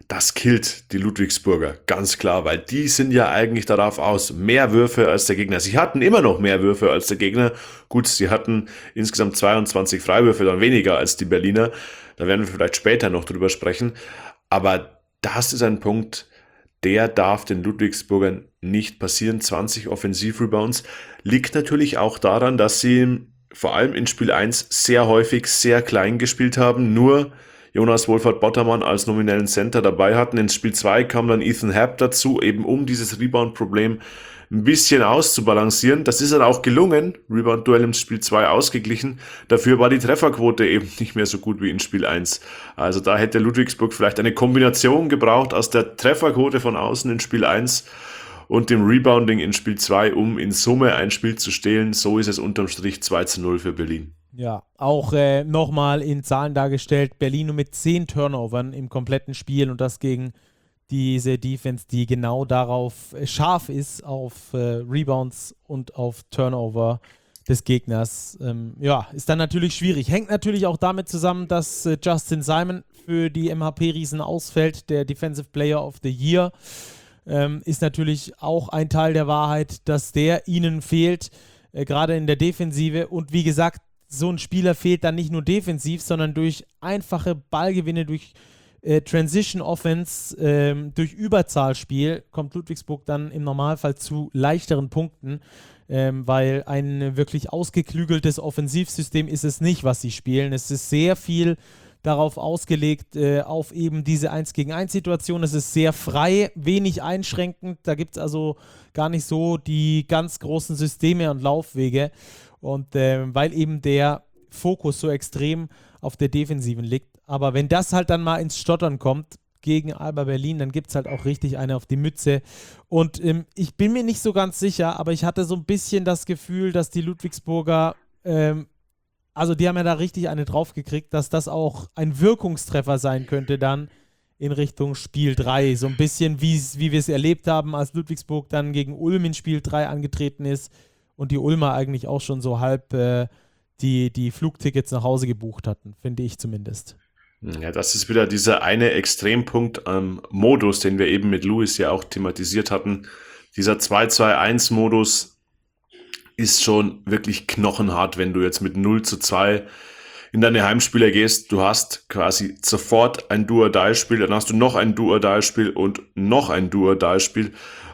das killt die Ludwigsburger, ganz klar, weil die sind ja eigentlich darauf aus, mehr Würfe als der Gegner. Sie hatten immer noch mehr Würfe als der Gegner. Gut, sie hatten insgesamt zweiundzwanzig Freiwürfe, dann weniger als die Berliner. Da werden wir vielleicht später noch drüber sprechen. Aber das ist ein Punkt, der darf den Ludwigsburgern nicht passieren. zwanzig Offensivrebounds liegt natürlich auch daran, dass sie vor allem in Spiel eins sehr häufig sehr klein gespielt haben, nur Jonas Wohlfahrt-Bottermann als nominellen Center dabei hatten. In Spiel zwei kam dann Ethan Happ dazu, eben um dieses Rebound-Problem ein bisschen auszubalancieren. Das ist dann auch gelungen. Rebound-Duell im Spiel zwei ausgeglichen. Dafür war die Trefferquote eben nicht mehr so gut wie in Spiel eins. Also da hätte Ludwigsburg vielleicht eine Kombination gebraucht aus der Trefferquote von außen in Spiel eins und dem Rebounding in Spiel zwei, um in Summe ein Spiel zu stehlen. So ist es unterm Strich zwei zu null für Berlin. Ja, auch äh, nochmal in Zahlen dargestellt, Berlin nur mit zehn Turnovern im kompletten Spiel und das gegen diese Defense, die genau darauf äh, scharf ist, auf äh, Rebounds und auf Turnover des Gegners. Ähm, ja, ist dann natürlich schwierig. Hängt natürlich auch damit zusammen, dass äh, Justin Simon für die M H P-Riesen ausfällt, der Defensive Player of the Year. Ähm, ist natürlich auch ein Teil der Wahrheit, dass der ihnen fehlt, äh, gerade in der Defensive und wie gesagt, so ein Spieler fehlt dann nicht nur defensiv, sondern durch einfache Ballgewinne, durch äh, Transition Offense, ähm, durch Überzahlspiel kommt Ludwigsburg dann im Normalfall zu leichteren Punkten, ähm, weil ein wirklich ausgeklügeltes Offensivsystem ist es nicht, was sie spielen. Es ist sehr viel darauf ausgelegt, äh, auf eben diese eins gegen eins Situation. Es ist sehr frei, wenig einschränkend. Da gibt es also gar nicht so die ganz großen Systeme und Laufwege. Und äh, weil eben der Fokus so extrem auf der Defensiven liegt. Aber wenn das halt dann mal ins Stottern kommt gegen Alba Berlin, dann gibt es halt auch richtig eine auf die Mütze. Und ähm, ich bin mir nicht so ganz sicher, aber ich hatte so ein bisschen das Gefühl, dass die Ludwigsburger, ähm, also die haben ja da richtig eine draufgekriegt, dass das auch ein Wirkungstreffer sein könnte dann in Richtung Spiel drei. So ein bisschen wie, wie wir es erlebt haben, als Ludwigsburg dann gegen Ulm in Spiel drei angetreten ist. Und die Ulmer eigentlich auch schon so halb äh, die, die Flugtickets nach Hause gebucht hatten, finde ich zumindest. Ja, das ist wieder dieser eine Extrempunkt am Modus, den wir eben mit Louis ja auch thematisiert hatten. Dieser zwei zwei eins Modus ist schon wirklich knochenhart, wenn du jetzt mit null zu zwei in deine Heimspiele gehst. Du hast quasi sofort ein Do-or-Die-Spiel, dann hast du noch ein Do-or-Die-Spiel und noch ein Do-or-Die-Spiel.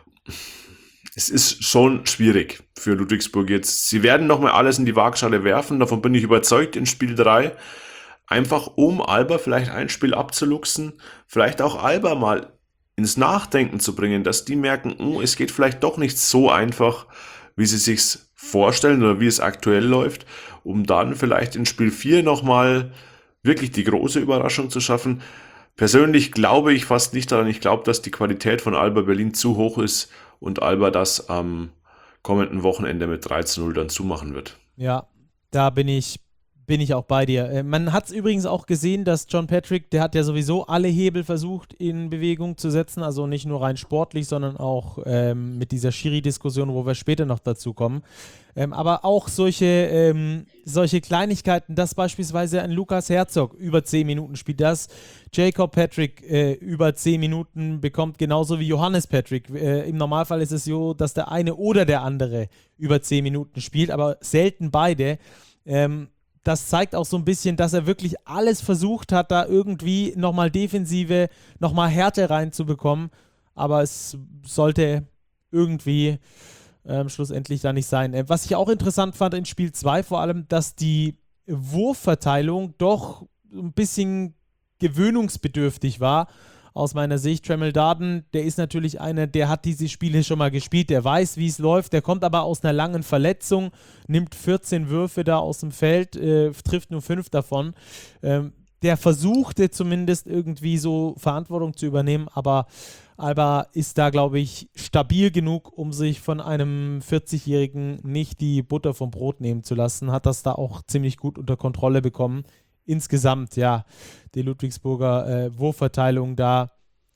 Es ist schon schwierig für Ludwigsburg jetzt. Sie werden nochmal alles in die Waagschale werfen, davon bin ich überzeugt in Spiel drei. Einfach um Alba vielleicht ein Spiel abzuluxen, vielleicht auch Alba mal ins Nachdenken zu bringen, dass die merken, oh, es geht vielleicht doch nicht so einfach, wie sie sich's vorstellen oder wie es aktuell läuft, um dann vielleicht in Spiel vier nochmal wirklich die große Überraschung zu schaffen. Persönlich glaube ich fast nicht daran. Ich glaube, dass die Qualität von Alba Berlin zu hoch ist und Alba das am kommenden Wochenende mit drei zu null dann zumachen wird. Ja, da bin ich, bin ich auch bei dir. Äh, man hat es übrigens auch gesehen, dass John Patrick, der hat ja sowieso alle Hebel versucht in Bewegung zu setzen, also nicht nur rein sportlich, sondern auch ähm, mit dieser Schiri-Diskussion, wo wir später noch dazu kommen. Ähm, aber auch solche, ähm, solche Kleinigkeiten, dass beispielsweise ein Lukas Herzog über zehn Minuten spielt, dass Jacob Patrick äh, über zehn Minuten bekommt, genauso wie Johannes Patrick. Äh, Im Normalfall ist es so, dass der eine oder der andere über zehn Minuten spielt, aber selten beide. Ähm, das zeigt auch so ein bisschen, dass er wirklich alles versucht hat, da irgendwie nochmal Defensive, nochmal Härte reinzubekommen, aber es sollte irgendwie Ähm, schlussendlich da nicht sein. Äh, was ich auch interessant fand in Spiel zwei vor allem, dass die Wurfverteilung doch ein bisschen gewöhnungsbedürftig war, aus meiner Sicht. Tremel Darden, der ist natürlich einer, der hat diese Spiele schon mal gespielt, der weiß, wie es läuft, der kommt aber aus einer langen Verletzung, nimmt vierzehn Würfe da aus dem Feld, äh, trifft nur fünf davon. Ähm, der versuchte zumindest irgendwie so Verantwortung zu übernehmen, aber Alba ist da, glaube ich, stabil genug, um sich von einem vierzigjährigen nicht die Butter vom Brot nehmen zu lassen. Hat das da auch ziemlich gut unter Kontrolle bekommen. Insgesamt, ja, die Ludwigsburger äh, Wurfverteilung da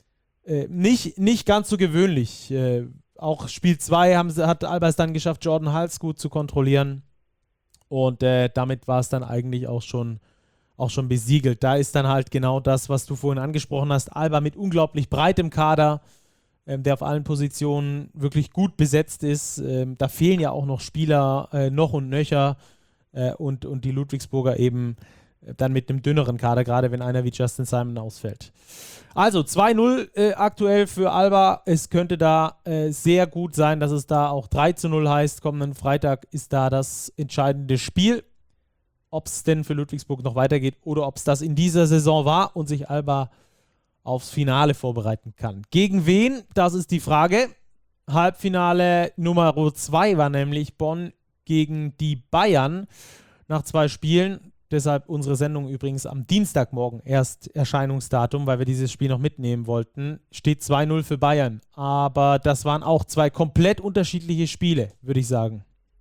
äh, nicht, nicht ganz so gewöhnlich. Äh, auch Spiel zwei hat Alba es dann geschafft, Jordan Hals gut zu kontrollieren. Und äh, damit war es dann eigentlich auch schon auch schon besiegelt. Da ist dann halt genau das, was du vorhin angesprochen hast. Alba mit unglaublich breitem Kader, ähm, der auf allen Positionen wirklich gut besetzt ist. Ähm, da fehlen ja auch noch Spieler äh, noch und nöcher äh, und, und die Ludwigsburger eben äh, dann mit einem dünneren Kader, gerade wenn einer wie Justin Simon ausfällt. Also zwei null äh, aktuell für Alba. Es könnte da äh, sehr gut sein, dass es da auch drei zu null heißt. Kommenden Freitag ist da das entscheidende Spiel. Ob es denn für Ludwigsburg noch weitergeht oder ob es das in dieser Saison war und sich Alba aufs Finale vorbereiten kann. Gegen wen? Das ist die Frage. Halbfinale Nummer zwei war nämlich Bonn gegen die Bayern nach zwei Spielen. Deshalb unsere Sendung übrigens am Dienstagmorgen erst Erscheinungsdatum, weil wir dieses Spiel noch mitnehmen wollten. Steht zwei null für Bayern. Aber das waren auch zwei komplett unterschiedliche Spiele, würde ich sagen.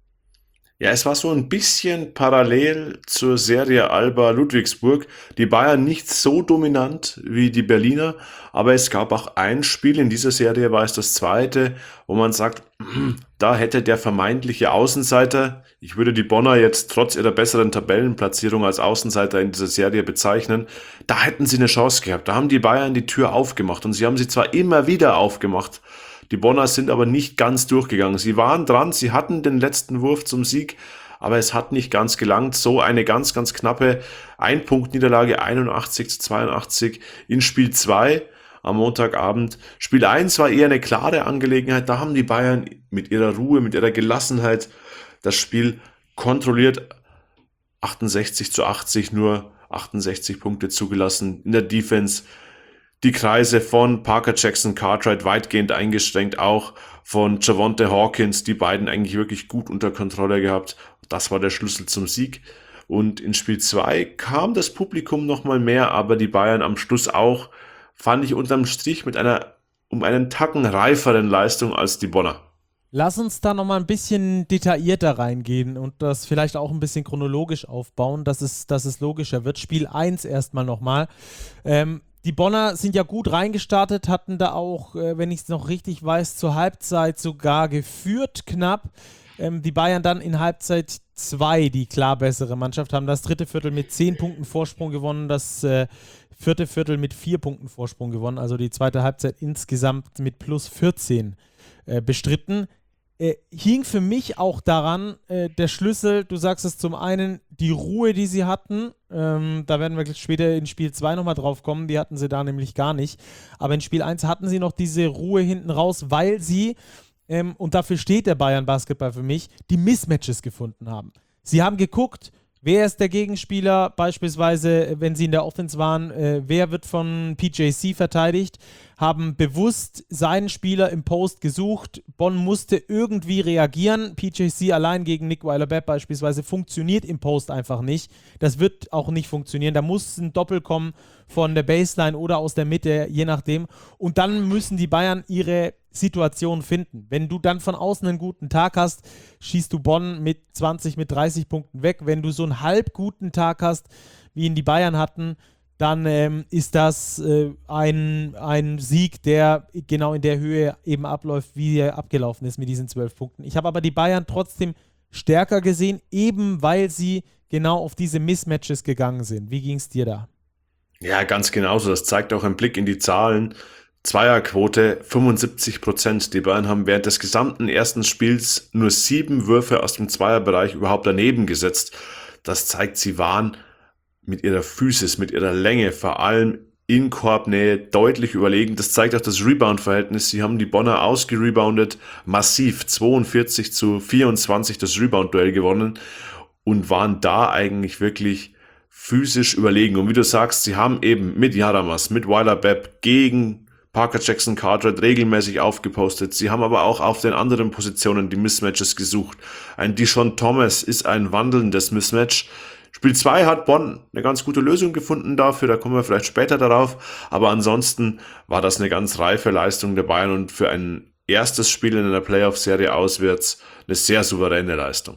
Ja, es war so ein bisschen parallel zur Serie Alba Ludwigsburg. Die Bayern nicht so dominant wie die Berliner, aber es gab auch ein Spiel in dieser Serie, war es das zweite, wo man sagt, da hätte der vermeintliche Außenseiter, ich würde die Bonner jetzt trotz ihrer besseren Tabellenplatzierung als Außenseiter in dieser Serie bezeichnen, da hätten sie eine Chance gehabt. Da haben die Bayern die Tür aufgemacht und sie haben sie zwar immer wieder aufgemacht, die Bonner sind aber nicht ganz durchgegangen. Sie waren dran, sie hatten den letzten Wurf zum Sieg, aber es hat nicht ganz gelangt. So eine ganz, ganz knappe Ein-Punkt-Niederlage, einundachtzig zu zweiundachtzig in Spiel zwei am Montagabend. Spiel eins war eher eine klare Angelegenheit. Da haben die Bayern mit ihrer Ruhe, mit ihrer Gelassenheit das Spiel kontrolliert. achtundsechzig zu achtzig, nur achtundsechzig Punkte zugelassen in der Defense. Die Kreise von Parker Jackson Cartwright weitgehend eingeschränkt, auch von Javonte Hawkins, die beiden eigentlich wirklich gut unter Kontrolle gehabt. Das war der Schlüssel zum Sieg. Und in Spiel zwei kam das Publikum nochmal mehr, aber die Bayern am Schluss auch, fand ich unterm Strich mit einer um einen Tacken reiferen Leistung als die Bonner. Lass uns da nochmal ein bisschen detaillierter reingehen und das vielleicht auch ein bisschen chronologisch aufbauen, dass es, dass es logischer wird. Spiel eins erstmal nochmal. Ähm, Die Bonner sind ja gut reingestartet, hatten da auch, äh, wenn ich es noch richtig weiß, zur Halbzeit sogar geführt knapp. Ähm, die Bayern dann in Halbzeit zwei, die klar bessere Mannschaft, haben das dritte Viertel mit zehn Punkten Vorsprung gewonnen, das äh, vierte Viertel mit vier Punkten Vorsprung gewonnen, also die zweite Halbzeit insgesamt mit plus vierzehn äh, bestritten. Äh, hing für mich auch daran, äh, der Schlüssel, du sagst es zum einen, die Ruhe, die sie hatten, ähm, da werden wir später in Spiel zwei nochmal drauf kommen, die hatten sie da nämlich gar nicht, aber in Spiel eins hatten sie noch diese Ruhe hinten raus, weil sie, ähm, und dafür steht der Bayern Basketball für mich, die Mismatches gefunden haben. Sie haben geguckt, wer ist der Gegenspieler, beispielsweise, wenn sie in der Offense waren, äh, wer wird von P J C verteidigt, haben bewusst seinen Spieler im Post gesucht. Bonn musste irgendwie reagieren. P J C allein gegen Nick Weiler-Bepp beispielsweise funktioniert im Post einfach nicht. Das wird auch nicht funktionieren. Da muss ein Doppel kommen von der Baseline oder aus der Mitte, je nachdem. Und dann müssen die Bayern ihre Situation finden. Wenn du dann von außen einen guten Tag hast, schießt du Bonn mit zwanzig, mit dreißig Punkten weg. Wenn du so einen halb guten Tag hast, wie ihn die Bayern hatten, dann ähm, ist das äh, ein, ein Sieg, der genau in der Höhe eben abläuft, wie er abgelaufen ist mit diesen zwölf Punkten. Ich habe aber die Bayern trotzdem stärker gesehen, eben weil sie genau auf diese Mismatches gegangen sind. Wie ging es dir da? Ja, ganz genauso. Das zeigt auch ein Blick in die Zahlen. Zweierquote fünfundsiebzig Prozent. Die Bayern haben während des gesamten ersten Spiels nur sieben Würfe aus dem Zweierbereich überhaupt daneben gesetzt. Das zeigt, sie waren mit ihrer Physis, mit ihrer Länge, vor allem in Korbnähe deutlich überlegen. Das zeigt auch das Rebound-Verhältnis. Sie haben die Bonner ausgereboundet, massiv zweiundvierzig zu vierundzwanzig das Rebound-Duell gewonnen und waren da eigentlich wirklich physisch überlegen. Und wie du sagst, sie haben eben mit Jaramas, mit Weiler-Bepp gegen Parker Jackson Cartwright regelmäßig aufgepostet. Sie haben aber auch auf den anderen Positionen die Mismatches gesucht. Ein Deshaun Thomas ist ein wandelndes Mismatch. Spiel zwei hat Bonn eine ganz gute Lösung gefunden dafür, da kommen wir vielleicht später darauf. Aber ansonsten war das eine ganz reife Leistung der Bayern und für ein erstes Spiel in einer Playoff-Serie auswärts eine sehr souveräne Leistung.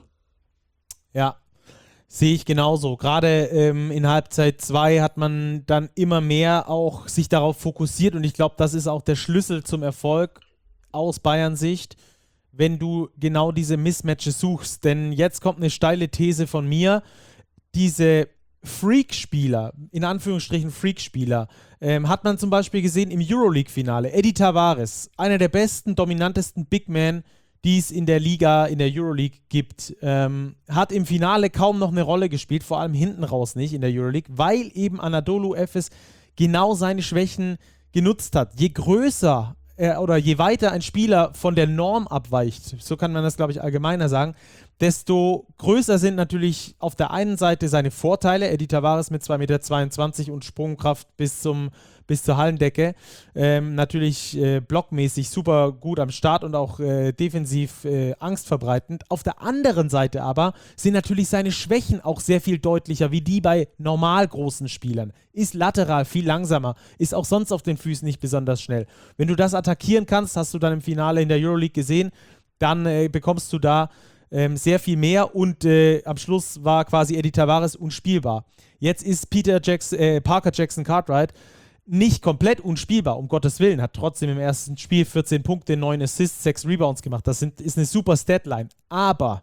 Ja, sehe ich genauso. Gerade ähm, in Halbzeit zwei hat man dann immer mehr auch sich darauf fokussiert und ich glaube, das ist auch der Schlüssel zum Erfolg aus Bayern Sicht, wenn du genau diese Mismatches suchst. Denn jetzt kommt eine steile These von mir. Diese Freak-Spieler, in Anführungsstrichen Freak-Spieler, ähm, hat man zum Beispiel gesehen im Euroleague-Finale. Eddie Tavares, einer der besten, dominantesten Big Men, die es in der Liga, in der Euroleague gibt, ähm, hat im Finale kaum noch eine Rolle gespielt, vor allem hinten raus nicht in der Euroleague, weil eben Anadolu Efes genau seine Schwächen genutzt hat. Je größer äh, oder je weiter ein Spieler von der Norm abweicht, so kann man das, glaube ich, allgemeiner sagen, desto größer sind natürlich auf der einen Seite seine Vorteile. Eddie Tavares mit zwei Komma zweiundzwanzig Meter und Sprungkraft bis, zum, bis zur Hallendecke. Ähm, natürlich äh, blockmäßig super gut am Start und auch äh, defensiv äh, angstverbreitend. Auf der anderen Seite aber sind natürlich seine Schwächen auch sehr viel deutlicher, wie die bei normal großen Spielern. Ist lateral viel langsamer, ist auch sonst auf den Füßen nicht besonders schnell. Wenn du das attackieren kannst, hast du dann im Finale in der Euroleague gesehen, dann äh, bekommst du da Ähm, sehr viel mehr und äh, am Schluss war quasi Eddie Tavares unspielbar. Jetzt ist Peter Jackson, äh, Parker Jackson Cartwright nicht komplett unspielbar, um Gottes Willen, hat trotzdem im ersten Spiel vierzehn Punkte, neun Assists, sechs Rebounds gemacht. Das sind, ist eine super Statline. Aber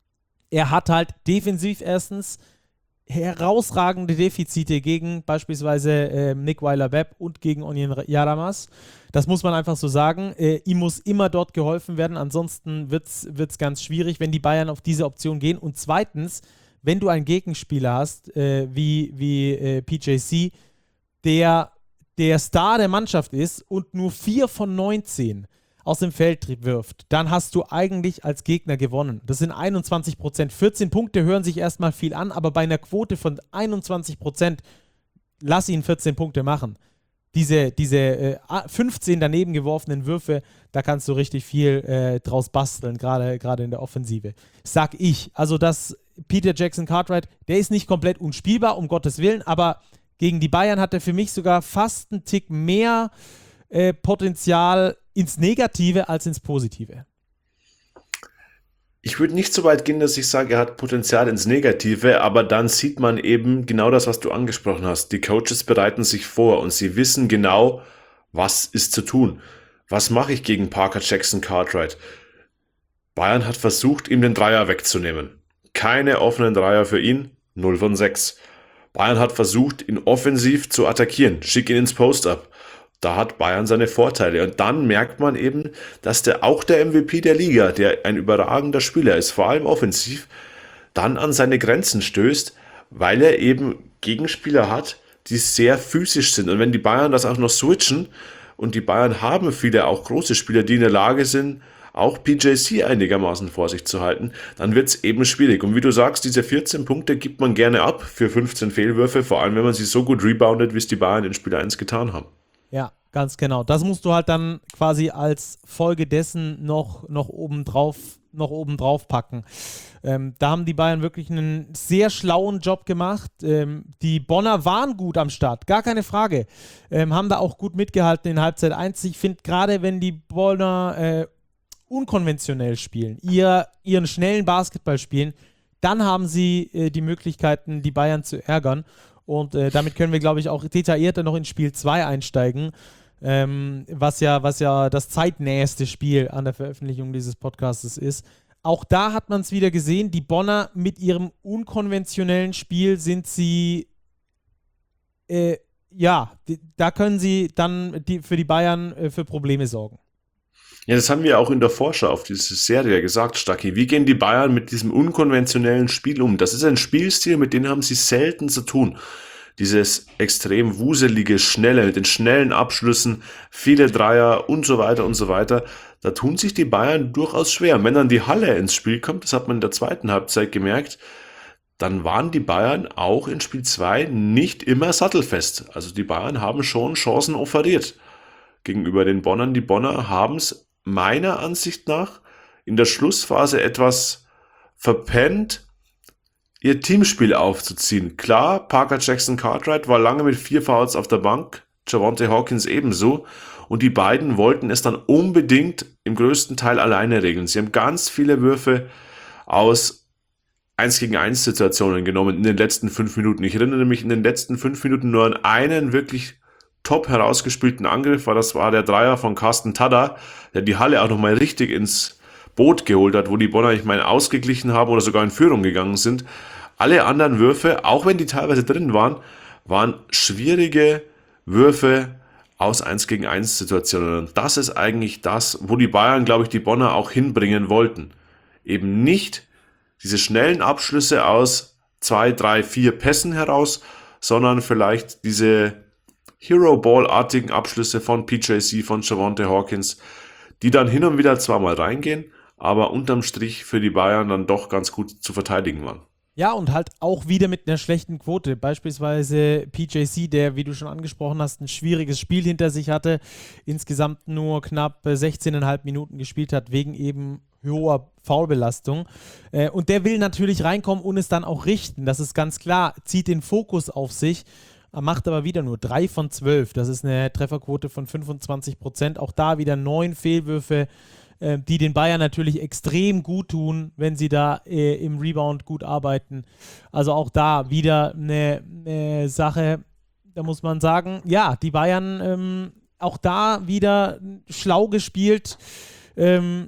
er hat halt defensiv erstens herausragende Defizite gegen beispielsweise äh, Nick Weiler-Webb und gegen Onion Yaramas. Das muss man einfach so sagen. Äh, ihm muss immer dort geholfen werden, ansonsten wird es ganz schwierig, wenn die Bayern auf diese Option gehen. Und zweitens, wenn du einen Gegenspieler hast, äh, wie, wie äh, P J C, der der Star der Mannschaft ist und nur vier von neunzehn aus dem Feld wirft, dann hast du eigentlich als Gegner gewonnen. Das sind einundzwanzig Prozent. vierzehn Punkte hören sich erstmal viel an, aber bei einer Quote von einundzwanzig Prozent lass ihn vierzehn Punkte machen. Diese, diese äh, fünfzehn daneben geworfenen Würfe, da kannst du richtig viel äh, draus basteln, gerade gerade in der Offensive. Sag ich. Also das Peter Jackson Cartwright, der ist nicht komplett unspielbar, um Gottes Willen, aber gegen die Bayern hat er für mich sogar fast einen Tick mehr äh, Potenzial ins Negative als ins Positive. Ich würde nicht so weit gehen, dass ich sage, er hat Potenzial ins Negative, aber dann sieht man eben genau das, was du angesprochen hast. Die Coaches bereiten sich vor und sie wissen genau, was ist zu tun. Was mache ich gegen Parker Jackson Cartwright? Bayern hat versucht, ihm den Dreier wegzunehmen. Keine offenen Dreier für ihn, null von sechs. Bayern hat versucht, ihn offensiv zu attackieren, schick ihn ins Post-Up. Da hat Bayern seine Vorteile. Und dann merkt man eben, dass der auch der M V P der Liga, der ein überragender Spieler ist, vor allem offensiv, dann an seine Grenzen stößt, weil er eben Gegenspieler hat, die sehr physisch sind. Und wenn die Bayern das auch noch switchen, und die Bayern haben viele auch große Spieler, die in der Lage sind, auch P J C einigermaßen vor sich zu halten, dann wird es eben schwierig. Und wie du sagst, diese vierzehn Punkte gibt man gerne ab für fünfzehn Fehlwürfe, vor allem wenn man sie so gut reboundet, wie es die Bayern in Spiel eins getan haben. Ja, ganz genau. Das musst du halt dann quasi als Folge dessen noch, noch obendrauf noch obendrauf packen. Ähm, da haben die Bayern wirklich einen sehr schlauen Job gemacht. Ähm, die Bonner waren gut am Start, gar keine Frage. Ähm, haben da auch gut mitgehalten in Halbzeit eins. Ich finde, gerade wenn die Bonner äh, unkonventionell spielen, ihr, ihren schnellen Basketball spielen, dann haben sie äh, die Möglichkeiten, die Bayern zu ärgern. Und äh, damit können wir, glaube ich, auch detaillierter noch in Spiel zwei einsteigen, ähm, was ja, was ja das zeitnäheste Spiel an der Veröffentlichung dieses Podcasts ist. Auch da hat man es wieder gesehen, die Bonner mit ihrem unkonventionellen Spiel sind sie, äh, ja, die, da können sie dann die, für die Bayern äh, für Probleme sorgen. Ja, das haben wir auch in der Vorschau auf diese Serie gesagt, Stacki. Wie gehen die Bayern mit diesem unkonventionellen Spiel um? Das ist ein Spielstil, mit dem haben sie selten zu tun. Dieses extrem wuselige, schnelle, mit den schnellen Abschlüssen, viele Dreier und so weiter und so weiter. Da tun sich die Bayern durchaus schwer. Und wenn dann die Halle ins Spiel kommt, das hat man in der zweiten Halbzeit gemerkt, dann waren die Bayern auch in Spiel zwei nicht immer sattelfest. Also die Bayern haben schon Chancen offeriert gegenüber den Bonnern. Die Bonner haben es meiner Ansicht nach in der Schlussphase etwas verpennt, ihr Teamspiel aufzuziehen. Klar, Parker Jackson Cartwright war lange mit vier Fouls auf der Bank, Javonte Hawkins ebenso, und die beiden wollten es dann unbedingt im größten Teil alleine regeln. Sie haben ganz viele Würfe aus eins gegen eins Situationen genommen in den letzten fünf Minuten. Ich erinnere mich in den letzten fünf Minuten nur an einen wirklich top herausgespielten Angriff, weil das war der Dreier von Carsten Tada, der die Halle auch nochmal richtig ins Boot geholt hat, wo die Bonner, ich meine, ausgeglichen haben oder sogar in Führung gegangen sind. Alle anderen Würfe, auch wenn die teilweise drin waren, waren schwierige Würfe aus eins gegen eins Situationen. Und das ist eigentlich das, wo die Bayern, glaube ich, die Bonner auch hinbringen wollten. Eben nicht diese schnellen Abschlüsse aus zwei, drei, vier Pässen heraus, sondern vielleicht diese Hero-Ball-artigen Abschlüsse von P J C, von Javonte Hawkins, die dann hin und wieder zwar mal reingehen, aber unterm Strich für die Bayern dann doch ganz gut zu verteidigen waren. Ja, und halt auch wieder mit einer schlechten Quote. Beispielsweise P J C, der, wie du schon angesprochen hast, ein schwieriges Spiel hinter sich hatte, insgesamt nur knapp sechzehn Komma fünf Minuten gespielt hat, wegen eben hoher Foulbelastung. Äh, und der will natürlich reinkommen und es dann auch richten. Das ist ganz klar, zieht den Fokus auf sich, macht aber wieder nur drei von zwölf. Das ist eine Trefferquote von fünfundzwanzig Prozent. Auch da wieder neun Fehlwürfe, die den Bayern natürlich extrem gut tun, wenn sie da äh, im Rebound gut arbeiten. Also auch da wieder eine, eine Sache, da muss man sagen, ja, die Bayern ähm, auch da wieder schlau gespielt. Ähm,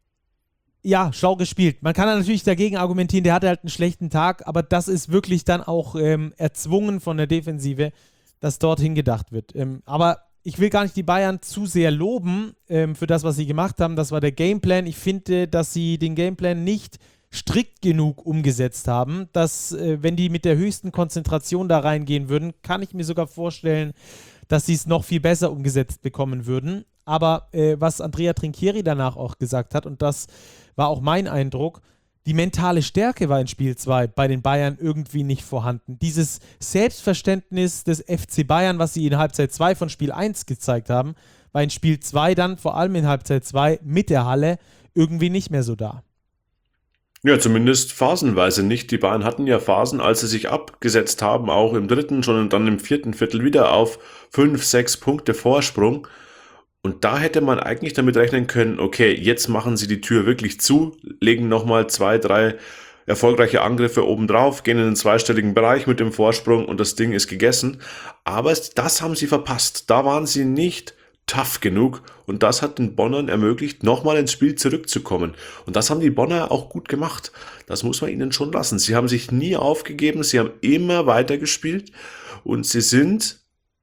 ja, schlau gespielt. Man kann natürlich dagegen argumentieren, der hatte halt einen schlechten Tag, aber das ist wirklich dann auch ähm, erzwungen von der Defensive, dass dorthin gedacht wird. Ähm, aber ich will gar nicht die Bayern zu sehr loben ähm, für das, was sie gemacht haben. Das war der Gameplan. Ich finde, dass sie den Gameplan nicht strikt genug umgesetzt haben, dass, äh, wenn die mit der höchsten Konzentration da reingehen würden, kann ich mir sogar vorstellen, dass sie es noch viel besser umgesetzt bekommen würden. Aber äh, was Andrea Trinchieri danach auch gesagt hat, und das war auch mein Eindruck, die mentale Stärke war in Spiel zwei bei den Bayern irgendwie nicht vorhanden. Dieses Selbstverständnis des F C Bayern, was sie in Halbzeit zwei von Spiel eins gezeigt haben, war in Spiel zwei dann, vor allem in Halbzeit zwei mit der Halle, irgendwie nicht mehr so da. Ja, zumindest phasenweise nicht. Die Bayern hatten ja Phasen, als sie sich abgesetzt haben, auch im dritten, schon und dann im vierten Viertel wieder auf fünf, sechs Punkte Vorsprung. Und da hätte man eigentlich damit rechnen können, okay, jetzt machen sie die Tür wirklich zu, legen nochmal zwei, drei erfolgreiche Angriffe obendrauf, gehen in den zweistelligen Bereich mit dem Vorsprung und das Ding ist gegessen. Aber das haben sie verpasst. Da waren sie nicht tough genug und das hat den Bonnern ermöglicht, nochmal ins Spiel zurückzukommen. Und das haben die Bonner auch gut gemacht. Das muss man ihnen schon lassen. Sie haben sich nie aufgegeben, sie haben immer weitergespielt und sie sind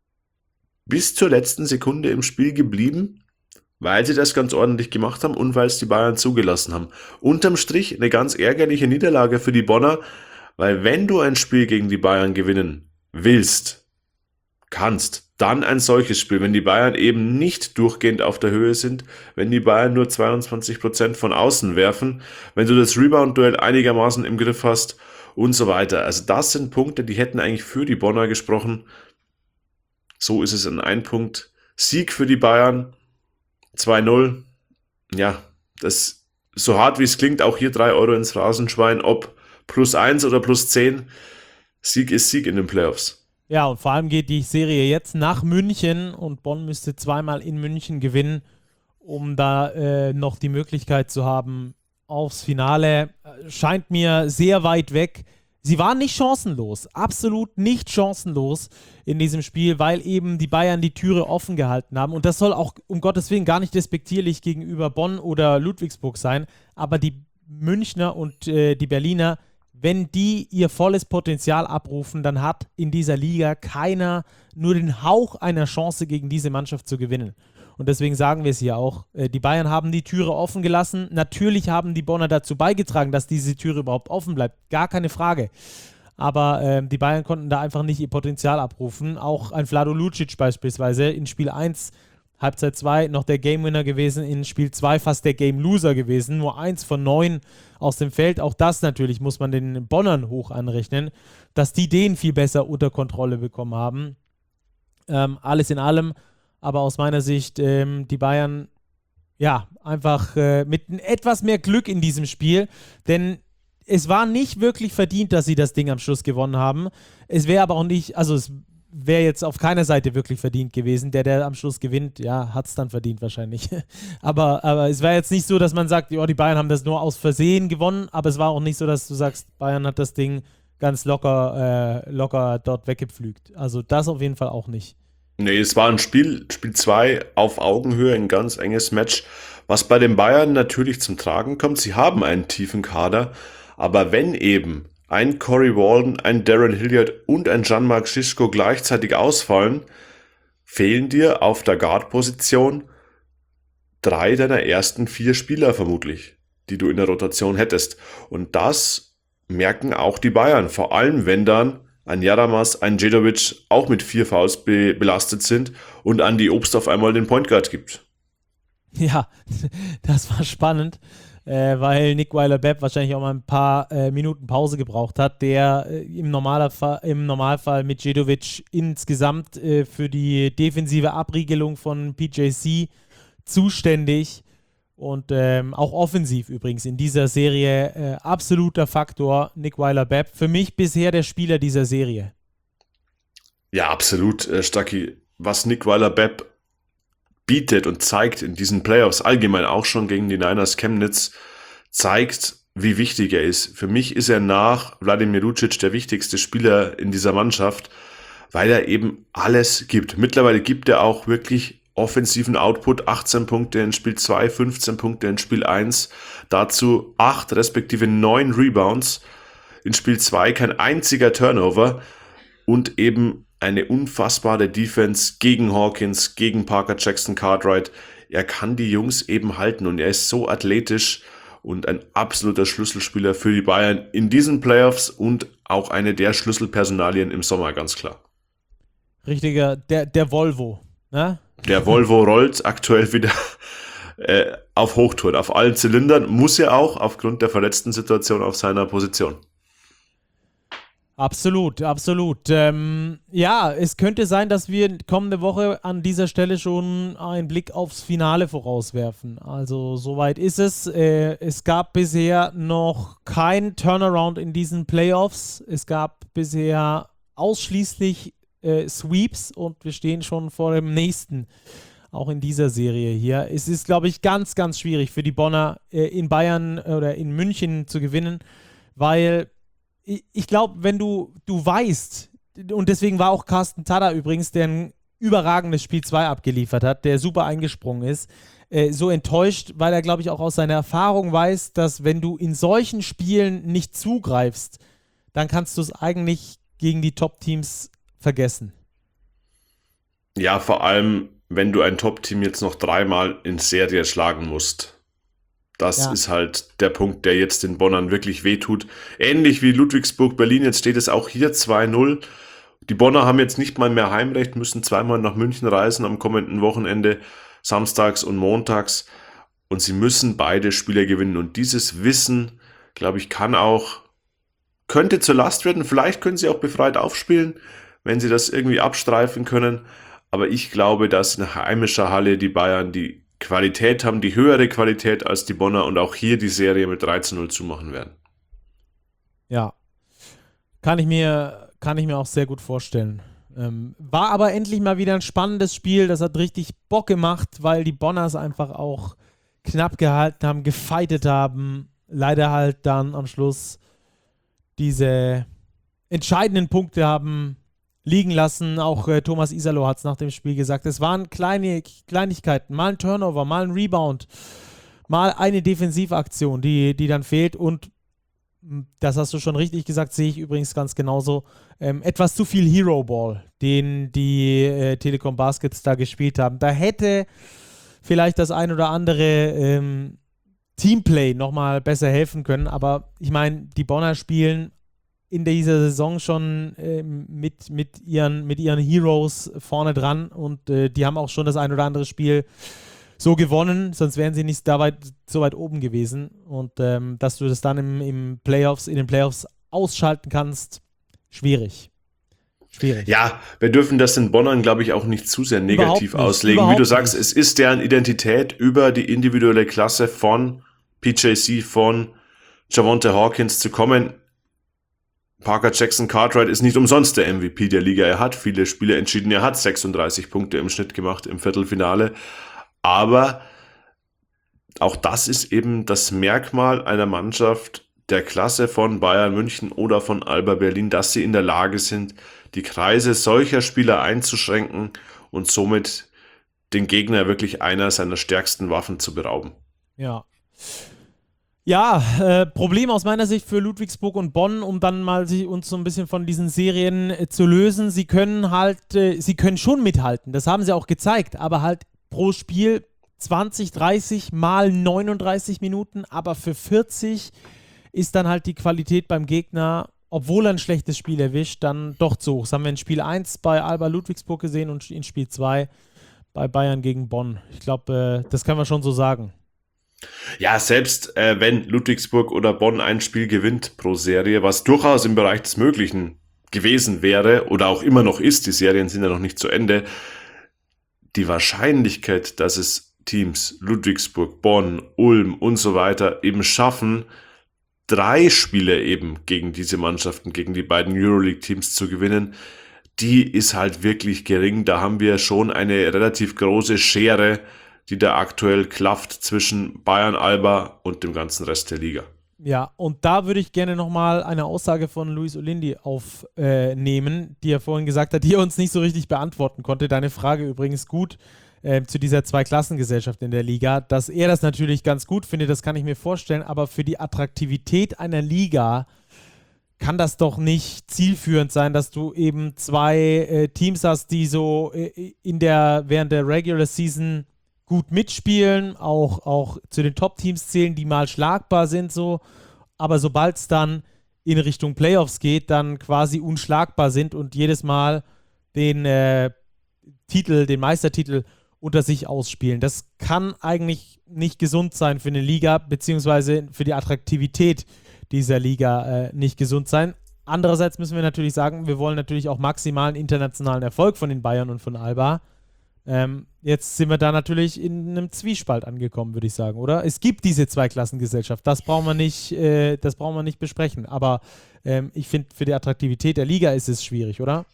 bis zur letzten Sekunde im Spiel geblieben, weil sie das ganz ordentlich gemacht haben und weil es die Bayern zugelassen haben. Unterm Strich eine ganz ärgerliche Niederlage für die Bonner, weil wenn du ein Spiel gegen die Bayern gewinnen willst, kannst, dann ein solches Spiel, wenn die Bayern eben nicht durchgehend auf der Höhe sind, wenn die Bayern nur zweiundzwanzig Prozent von außen werfen, wenn du das Rebound-Duell einigermaßen im Griff hast und so weiter. Also das sind Punkte, die hätten eigentlich für die Bonner gesprochen. So ist es in ein Punkt. Sieg für die Bayern, zwei null. Ja, das so hart wie es klingt, auch hier drei Euro ins Phrasenschwein, ob plus eins oder plus zehn. Sieg ist Sieg in den Playoffs. Ja, und vor allem geht die Serie jetzt nach München und Bonn müsste zweimal in München gewinnen, um da äh, noch die Möglichkeit zu haben aufs Finale. Scheint mir sehr weit weg. Sie waren nicht chancenlos, absolut nicht chancenlos in diesem Spiel, weil eben die Bayern die Türe offen gehalten haben. Und das soll auch um Gottes Willen gar nicht despektierlich gegenüber Bonn oder Ludwigsburg sein, aber die Münchner und äh, die Berliner, wenn die ihr volles Potenzial abrufen, dann hat in dieser Liga keiner nur den Hauch einer Chance gegen diese Mannschaft zu gewinnen. Und deswegen sagen wir es hier auch, äh, die Bayern haben die Türe offen gelassen. Natürlich haben die Bonner dazu beigetragen, dass diese Türe überhaupt offen bleibt. Gar keine Frage. Aber äh, die Bayern konnten da einfach nicht ihr Potenzial abrufen. Auch ein Vlado Lucic beispielsweise in Spiel eins, Halbzeit zwei noch der Game-Winner gewesen, in Spiel zwei fast der Game-Loser gewesen. Nur eins von neun aus dem Feld. Auch das natürlich muss man den Bonnern hoch anrechnen, dass die den viel besser unter Kontrolle bekommen haben. Ähm, alles in allem. Aber aus meiner Sicht, ähm, die Bayern, ja, einfach äh, mit etwas mehr Glück in diesem Spiel. Denn es war nicht wirklich verdient, dass sie das Ding am Schluss gewonnen haben. Es wäre aber auch nicht, also es wäre jetzt auf keiner Seite wirklich verdient gewesen. Der, der am Schluss gewinnt, ja, hat es dann verdient wahrscheinlich. aber, aber es war jetzt nicht so, dass man sagt, ja, die Bayern haben das nur aus Versehen gewonnen. Aber es war auch nicht so, dass du sagst, Bayern hat das Ding ganz locker, äh, locker dort weggepflügt. Also das auf jeden Fall auch nicht. Nee, es war ein Spiel, Spiel zwei auf Augenhöhe, ein ganz enges Match, was bei den Bayern natürlich zum Tragen kommt. Sie haben einen tiefen Kader, aber wenn eben ein Corey Walden, ein Darren Hilliard und ein Jan-Marc Schischko gleichzeitig ausfallen, fehlen dir auf der Guard-Position drei deiner ersten vier Spieler vermutlich, die du in der Rotation hättest. Und das merken auch die Bayern, vor allem wenn dann ein Yaramas, ein Djedovic auch mit vier Fouls be- belastet sind und Andy Obst auf einmal den Point Guard gibt. Ja, das war spannend, äh, weil Nick Weiler-Bepp wahrscheinlich auch mal ein paar äh, Minuten Pause gebraucht hat, der äh, im, normaler Fa- im Normalfall mit Djedovic insgesamt äh, für die defensive Abriegelung von P J C zuständig und ähm, auch offensiv übrigens in dieser Serie äh, absoluter Faktor Nick Weiler-Bepp. Für mich bisher der Spieler dieser Serie. Ja, absolut, äh, Stacki. Was Nick Weiler-Bepp bietet und zeigt in diesen Playoffs, allgemein auch schon gegen die Niners Chemnitz, zeigt, wie wichtig er ist. Für mich ist er nach Vladimir Lucic der wichtigste Spieler in dieser Mannschaft, weil er eben alles gibt. Mittlerweile gibt er auch wirklich offensiven Output, achtzehn Punkte in Spiel zwei, fünfzehn Punkte in Spiel eins, dazu acht respektive neun Rebounds, in Spiel zwei kein einziger Turnover und eben eine unfassbare Defense gegen Hawkins, gegen Parker Jackson Cartwright. Er kann die Jungs eben halten und er ist so athletisch und ein absoluter Schlüsselspieler für die Bayern in diesen Playoffs und auch eine der Schlüsselpersonalien im Sommer, ganz klar. Richtiger, der, der Volvo, ne? Der Volvo rollt aktuell wieder äh, auf Hochtouren, auf allen Zylindern, muss er auch aufgrund der verletzten Situation auf seiner Position. Absolut, absolut. Ähm, ja, es könnte sein, dass wir kommende Woche an dieser Stelle schon einen Blick aufs Finale vorauswerfen. Also soweit ist es. Äh, es gab bisher noch kein Turnaround in diesen Playoffs. Es gab bisher ausschließlich äh, Sweeps und wir stehen schon vor dem nächsten, auch in dieser Serie hier. Es ist, glaube ich, ganz, ganz schwierig für die Bonner äh, in Bayern oder in München zu gewinnen, weil ich glaube, wenn du, du weißt, und deswegen war auch Carsten Tada übrigens, der ein überragendes Spiel zwei abgeliefert hat, der super eingesprungen ist, äh, so enttäuscht, weil er, glaube ich, auch aus seiner Erfahrung weiß, dass wenn du in solchen Spielen nicht zugreifst, dann kannst du es eigentlich gegen die Top-Teams vergessen. Ja, vor allem, wenn du ein Top-Team jetzt noch dreimal in Serie schlagen musst. Das ja. ist halt der Punkt, der jetzt den Bonnern wirklich wehtut. Ähnlich wie Ludwigsburg-Berlin, jetzt steht es auch hier zwei null. Die Bonner haben jetzt nicht mal mehr Heimrecht, müssen zweimal nach München reisen am kommenden Wochenende, samstags und montags. Und sie müssen beide Spiele gewinnen. Und dieses Wissen, glaube ich, kann auch, könnte zur Last werden. Vielleicht können sie auch befreit aufspielen, wenn sie das irgendwie abstreifen können. Aber ich glaube, dass in heimischer Halle die Bayern die Qualität haben, die höhere Qualität als die Bonner und auch hier die Serie mit drei zu null zumachen werden. Ja, kann ich mir, kann ich mir auch sehr gut vorstellen. Ähm, war aber endlich mal wieder ein spannendes Spiel, das hat richtig Bock gemacht, weil die Bonners einfach auch knapp gehalten haben, gefightet haben, leider halt dann am Schluss diese entscheidenden Punkte haben liegen lassen. Auch äh, Thomas Iserloh hat es nach dem Spiel gesagt. Es waren kleine Kleinigkeiten, mal ein Turnover, mal ein Rebound, mal eine Defensivaktion, die, die dann fehlt. Und das hast du schon richtig gesagt, sehe ich übrigens ganz genauso. Ähm, etwas zu viel Hero-Ball, den die äh, Telekom Baskets da gespielt haben. Da hätte vielleicht das ein oder andere ähm, Teamplay nochmal besser helfen können. Aber ich meine, die Bonner spielen in dieser Saison schon äh, mit, mit, ihren, mit ihren Heroes vorne dran und äh, die haben auch schon das ein oder andere Spiel so gewonnen, sonst wären sie nicht da weit, so weit oben gewesen. Und ähm, dass du das dann im, im Playoffs, in den Playoffs ausschalten kannst, schwierig. Schwierig. Ja, wir dürfen das den Bonnern, glaube ich, auch nicht zu sehr negativ Überhaupt nicht, auslegen. Wie du sagst, nicht. Es ist deren Identität über die individuelle Klasse von P J C, von Javonte Hawkins zu kommen. Parker Jackson Cartwright ist nicht umsonst der M V P der Liga. Er hat viele Spiele entschieden. Er hat sechsunddreißig Punkte im Schnitt gemacht im Viertelfinale. Aber auch das ist eben das Merkmal einer Mannschaft der Klasse von Bayern München oder von Alba Berlin, dass sie in der Lage sind, die Kreise solcher Spieler einzuschränken und somit den Gegner wirklich einer seiner stärksten Waffen zu berauben. Ja. Ja, äh, Problem aus meiner Sicht für Ludwigsburg und Bonn, um dann mal sich, uns so ein bisschen von diesen Serien äh, zu lösen. Sie können halt, äh, sie können schon mithalten, das haben sie auch gezeigt, aber halt pro Spiel zwanzig, dreißig mal neununddreißig Minuten, aber für vierzig ist dann halt die Qualität beim Gegner, obwohl er ein schlechtes Spiel erwischt, dann doch zu hoch. Das haben wir in Spiel eins bei Alba Ludwigsburg gesehen und in Spiel zwei bei Bayern gegen Bonn. Ich glaube, äh, das kann man schon so sagen. Ja, selbst äh, wenn Ludwigsburg oder Bonn ein Spiel gewinnt pro Serie, was durchaus im Bereich des Möglichen gewesen wäre oder auch immer noch ist, die Serien sind ja noch nicht zu Ende, die Wahrscheinlichkeit, dass es Teams Ludwigsburg, Bonn, Ulm und so weiter eben schaffen, drei Spiele eben gegen diese Mannschaften, gegen die beiden Euroleague-Teams zu gewinnen, die ist halt wirklich gering. Da haben wir schon eine relativ große Schere, die da aktuell klafft zwischen Bayern, Alba und dem ganzen Rest der Liga. Ja, und da würde ich gerne nochmal eine Aussage von Luis Olindi aufnehmen, äh, die er vorhin gesagt hat, die er uns nicht so richtig beantworten konnte. Deine Frage übrigens gut äh, zu dieser Zweiklassengesellschaft in der Liga. Dass er das natürlich ganz gut findet, das kann ich mir vorstellen, aber für die Attraktivität einer Liga kann das doch nicht zielführend sein, dass du eben zwei äh, Teams hast, die so äh, in der, während der Regular Season gut mitspielen, auch, auch zu den Top-Teams zählen, die mal schlagbar sind, so, aber sobald es dann in Richtung Playoffs geht, dann quasi unschlagbar sind und jedes Mal den äh, Titel, den Meistertitel unter sich ausspielen. Das kann eigentlich nicht gesund sein für eine Liga, beziehungsweise für die Attraktivität dieser Liga äh, nicht gesund sein. Andererseits müssen wir natürlich sagen, wir wollen natürlich auch maximalen internationalen Erfolg von den Bayern und von Alba. Ähm, jetzt sind wir da natürlich in einem Zwiespalt angekommen, würde ich sagen, oder? Es gibt diese Zweiklassengesellschaft, das brauchen wir nicht, äh, das brauchen wir nicht besprechen, aber ähm, ich finde, für die Attraktivität der Liga ist es schwierig, oder?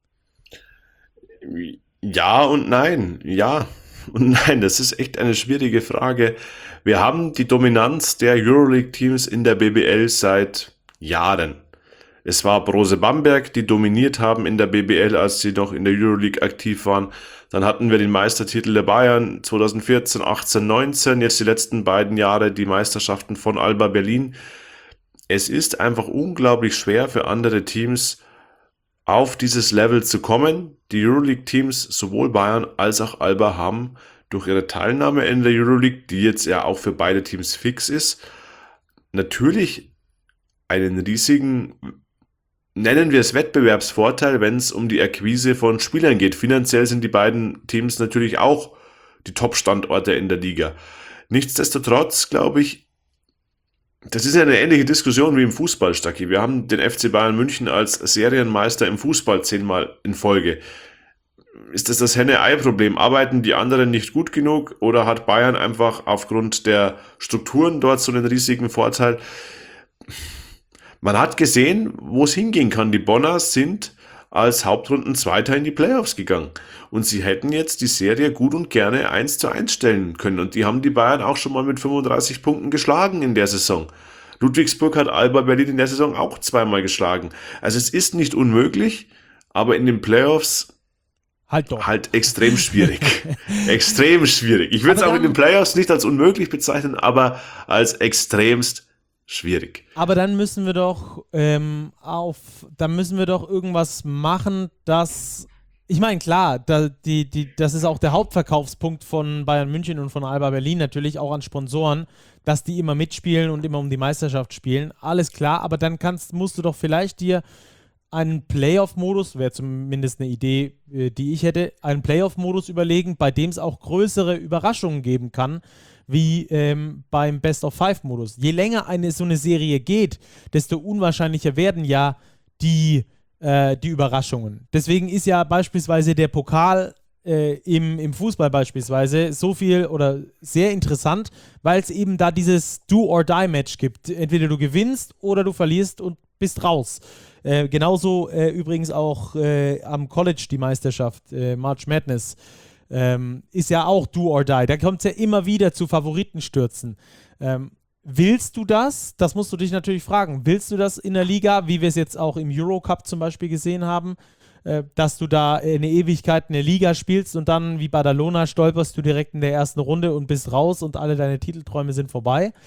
Ja und nein, ja und nein, das ist echt eine schwierige Frage. Wir haben die Dominanz der Euroleague-Teams in der B B L seit Jahren. Es war Brose Bamberg, die dominiert haben in der B B L, als sie noch in der Euroleague aktiv waren. Dann hatten wir den Meistertitel der Bayern zwanzig vierzehn, achtzehn, neunzehn, jetzt die letzten beiden Jahre die Meisterschaften von Alba Berlin. Es ist einfach unglaublich schwer für andere Teams, auf dieses Level zu kommen. Die Euroleague-Teams, sowohl Bayern als auch Alba, haben durch ihre Teilnahme in der Euroleague, die jetzt ja auch für beide Teams fix ist, natürlich einen riesigen, nennen wir es Wettbewerbsvorteil, wenn es um die Akquise von Spielern geht. Finanziell sind die beiden Teams natürlich auch die Top-Standorte in der Liga. Nichtsdestotrotz, glaube ich, das ist ja eine ähnliche Diskussion wie im Fußball, Stacki. Wir haben den F C Bayern München als Serienmeister im Fußball zehnmal in Folge. Ist das das Henne-Ei-Problem? Arbeiten die anderen nicht gut genug oder hat Bayern einfach aufgrund der Strukturen dort so einen riesigen Vorteil? Man hat gesehen, wo es hingehen kann. Die Bonner sind als Hauptrundenzweiter in die Playoffs gegangen. Und sie hätten jetzt die Serie gut und gerne eins zu eins stellen können. Und die haben die Bayern auch schon mal mit fünfunddreißig Punkten geschlagen in der Saison. Ludwigsburg hat Alba Berlin in der Saison auch zweimal geschlagen. Also es ist nicht unmöglich, aber in den Playoffs halt, doch. halt extrem schwierig. extrem schwierig. Ich würde es auch in den Playoffs nicht als unmöglich bezeichnen, aber als extremst schwierig. Aber dann müssen wir doch ähm, auf, dann müssen wir doch irgendwas machen, dass, ich meine, klar, da, die, die, das ist auch der Hauptverkaufspunkt von Bayern München und von Alba Berlin natürlich, auch an Sponsoren, dass die immer mitspielen und immer um die Meisterschaft spielen. Alles klar, aber dann kannst, musst du doch vielleicht dir einen Playoff-Modus, wäre zumindest eine Idee, äh, die ich hätte, einen Playoff-Modus überlegen, bei dem es auch größere Überraschungen geben kann, wie ähm, beim Best-of-Five-Modus. Je länger eine so eine Serie geht, desto unwahrscheinlicher werden ja die, äh, die Überraschungen. Deswegen ist ja beispielsweise der Pokal äh, im, im Fußball beispielsweise so viel oder sehr interessant, weil es eben da dieses Do-or-Die-Match gibt. Entweder du gewinnst oder du verlierst und bist raus. Äh, genauso äh, übrigens auch äh, am College die Meisterschaft, äh, March Madness. Ähm, ist ja auch do or die. Da kommt es ja immer wieder zu Favoritenstürzen. Ähm, willst du das? Das musst du dich natürlich fragen. Willst du das in der Liga, wie wir es jetzt auch im Eurocup zum Beispiel gesehen haben, äh, dass du da eine Ewigkeit in der Liga spielst und dann wie Badalona stolperst du direkt in der ersten Runde und bist raus und alle deine Titelträume sind vorbei?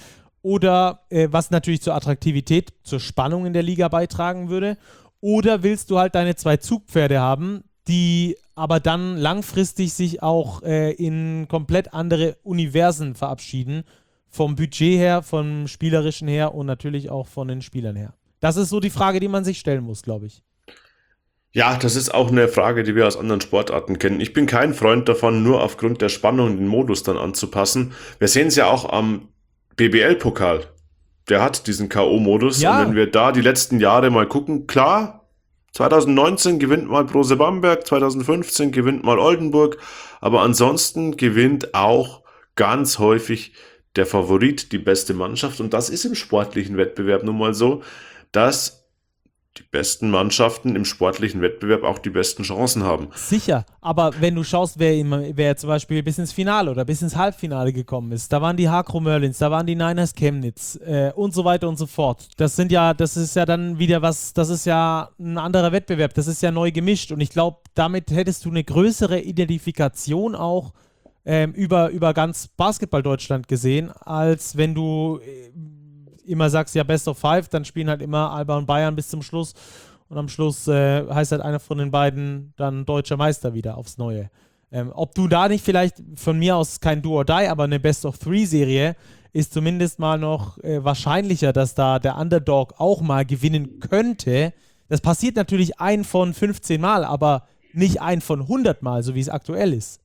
oder äh, was natürlich zur Attraktivität, zur Spannung in der Liga beitragen würde, oder willst du halt deine zwei Zugpferde haben, die aber dann langfristig sich auch äh, in komplett andere Universen verabschieden, vom Budget her, vom Spielerischen her und natürlich auch von den Spielern her. Das ist so die Frage, die man sich stellen muss, glaube ich. Ja, das ist auch eine Frage, die wir aus anderen Sportarten kennen. Ich bin kein Freund davon, nur aufgrund der Spannung den Modus dann anzupassen. Wir sehen es ja auch am B B L-Pokal. Der hat diesen K O-Modus. Ja. Und wenn wir da die letzten Jahre mal gucken, klar, zwanzig neunzehn gewinnt mal Brose Bamberg, zwanzig fünfzehn gewinnt mal Oldenburg, aber ansonsten gewinnt auch ganz häufig der Favorit, die beste Mannschaft. Und das ist im sportlichen Wettbewerb nun mal so, dass die besten Mannschaften im sportlichen Wettbewerb auch die besten Chancen haben. Sicher, aber wenn du schaust, wer, immer, wer zum Beispiel bis ins Finale oder bis ins Halbfinale gekommen ist, da waren die Hakro Merlins, da waren die Niners Chemnitz äh, und so weiter und so fort. Das sind ja, das ist ja dann wieder was, das ist ja ein anderer Wettbewerb, das ist ja neu gemischt und ich glaube, damit hättest du eine größere Identifikation auch ähm, über, über ganz Basketball-Deutschland gesehen, als wenn du äh, immer sagst, ja, Best of Five, dann spielen halt immer Alba und Bayern bis zum Schluss und am Schluss äh, heißt halt einer von den beiden dann deutscher Meister wieder aufs Neue. Ähm, ob du da nicht vielleicht, von mir aus kein Do or Die, aber eine Best of Three-Serie ist zumindest mal noch äh, wahrscheinlicher, dass da der Underdog auch mal gewinnen könnte. Das passiert natürlich ein von fünfzehn Mal, aber nicht ein von hundert Mal, so wie es aktuell ist.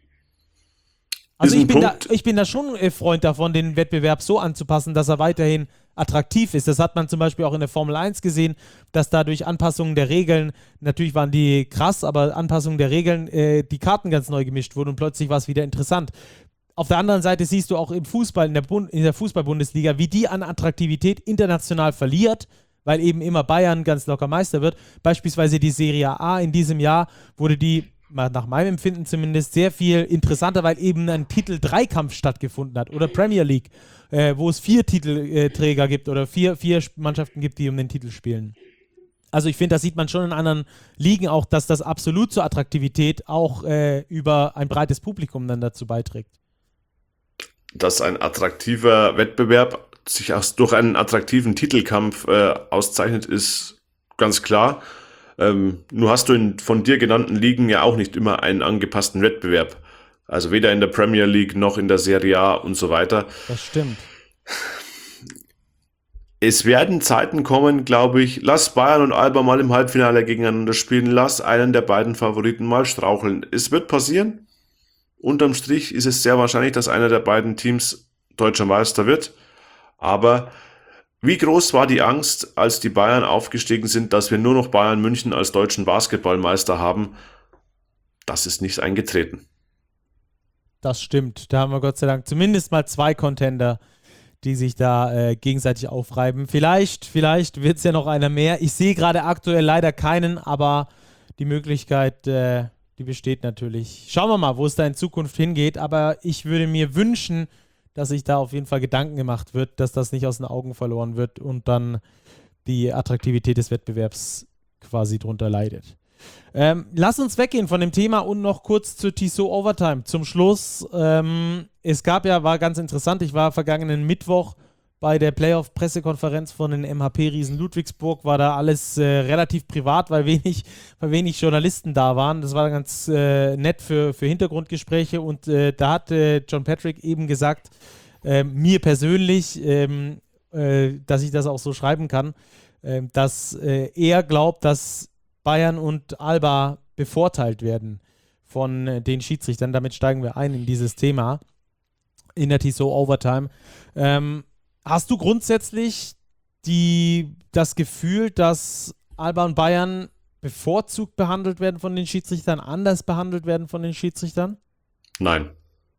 Also ich bin, da, ich bin da schon äh, Freund davon, den Wettbewerb so anzupassen, dass er weiterhin attraktiv ist. Das hat man zum Beispiel auch in der Formel eins gesehen, dass dadurch Anpassungen der Regeln, natürlich waren die krass, aber Anpassungen der Regeln, äh, die Karten ganz neu gemischt wurden und plötzlich war es wieder interessant. Auf der anderen Seite siehst du auch im Fußball, in der, Bund, in der Fußball-Bundesliga, wie die an Attraktivität international verliert, weil eben immer Bayern ganz locker Meister wird. Beispielsweise die Serie A in diesem Jahr wurde die nach meinem Empfinden zumindest sehr viel interessanter, weil eben ein Titel-Dreikampf stattgefunden hat oder Premier League, äh, wo es vier Titelträger äh, gibt oder vier, vier Mannschaften gibt, die um den Titel spielen. Also ich finde, das sieht man schon in anderen Ligen auch, dass das absolut zur Attraktivität auch äh, über ein breites Publikum dann dazu beiträgt. Dass ein attraktiver Wettbewerb sich auch durch einen attraktiven Titelkampf äh, auszeichnet, ist ganz klar. Ähm, nur hast du in von dir genannten Ligen ja auch nicht immer einen angepassten Wettbewerb. Also weder in der Premier League noch in der Serie A und so weiter. Das stimmt. Es werden Zeiten kommen, glaube ich, lass Bayern und Alba mal im Halbfinale gegeneinander spielen, lass einen der beiden Favoriten mal straucheln. Es wird passieren. Unterm Strich ist es sehr wahrscheinlich, dass einer der beiden Teams deutscher Meister wird. Aber wie groß war die Angst, als die Bayern aufgestiegen sind, dass wir nur noch Bayern München als deutschen Basketballmeister haben? Das ist nicht eingetreten. Das stimmt. Da haben wir Gott sei Dank zumindest mal zwei Contender, die sich da äh, gegenseitig aufreiben. Vielleicht, vielleicht wird es ja noch einer mehr. Ich sehe gerade aktuell leider keinen, aber die Möglichkeit, äh, die besteht natürlich. Schauen wir mal, wo es da in Zukunft hingeht. Aber ich würde mir wünschen, dass sich da auf jeden Fall Gedanken gemacht wird, dass das nicht aus den Augen verloren wird und dann die Attraktivität des Wettbewerbs quasi drunter leidet. Ähm, lass uns weggehen von dem Thema und noch kurz zur Tissot Overtime. Zum Schluss, ähm, es gab ja, war ganz interessant, ich war vergangenen Mittwoch bei der Playoff-Pressekonferenz von den M H P-Riesen Ludwigsburg, war da alles äh, relativ privat, weil wenig, weil wenig Journalisten da waren. Das war ganz äh, nett für, für Hintergrundgespräche und äh, da hat äh, John Patrick eben gesagt, äh, mir persönlich, ähm, äh, dass ich das auch so schreiben kann, äh, dass äh, er glaubt, dass Bayern und Alba bevorteilt werden von äh, den Schiedsrichtern. Damit steigen wir ein in dieses Thema in der Tissot Overtime. Ähm, Hast du grundsätzlich die, das Gefühl, dass Alba und Bayern bevorzugt behandelt werden von den Schiedsrichtern, anders behandelt werden von den Schiedsrichtern? Nein.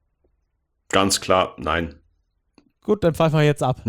Ganz klar, nein. Gut, dann pfeifen wir jetzt ab.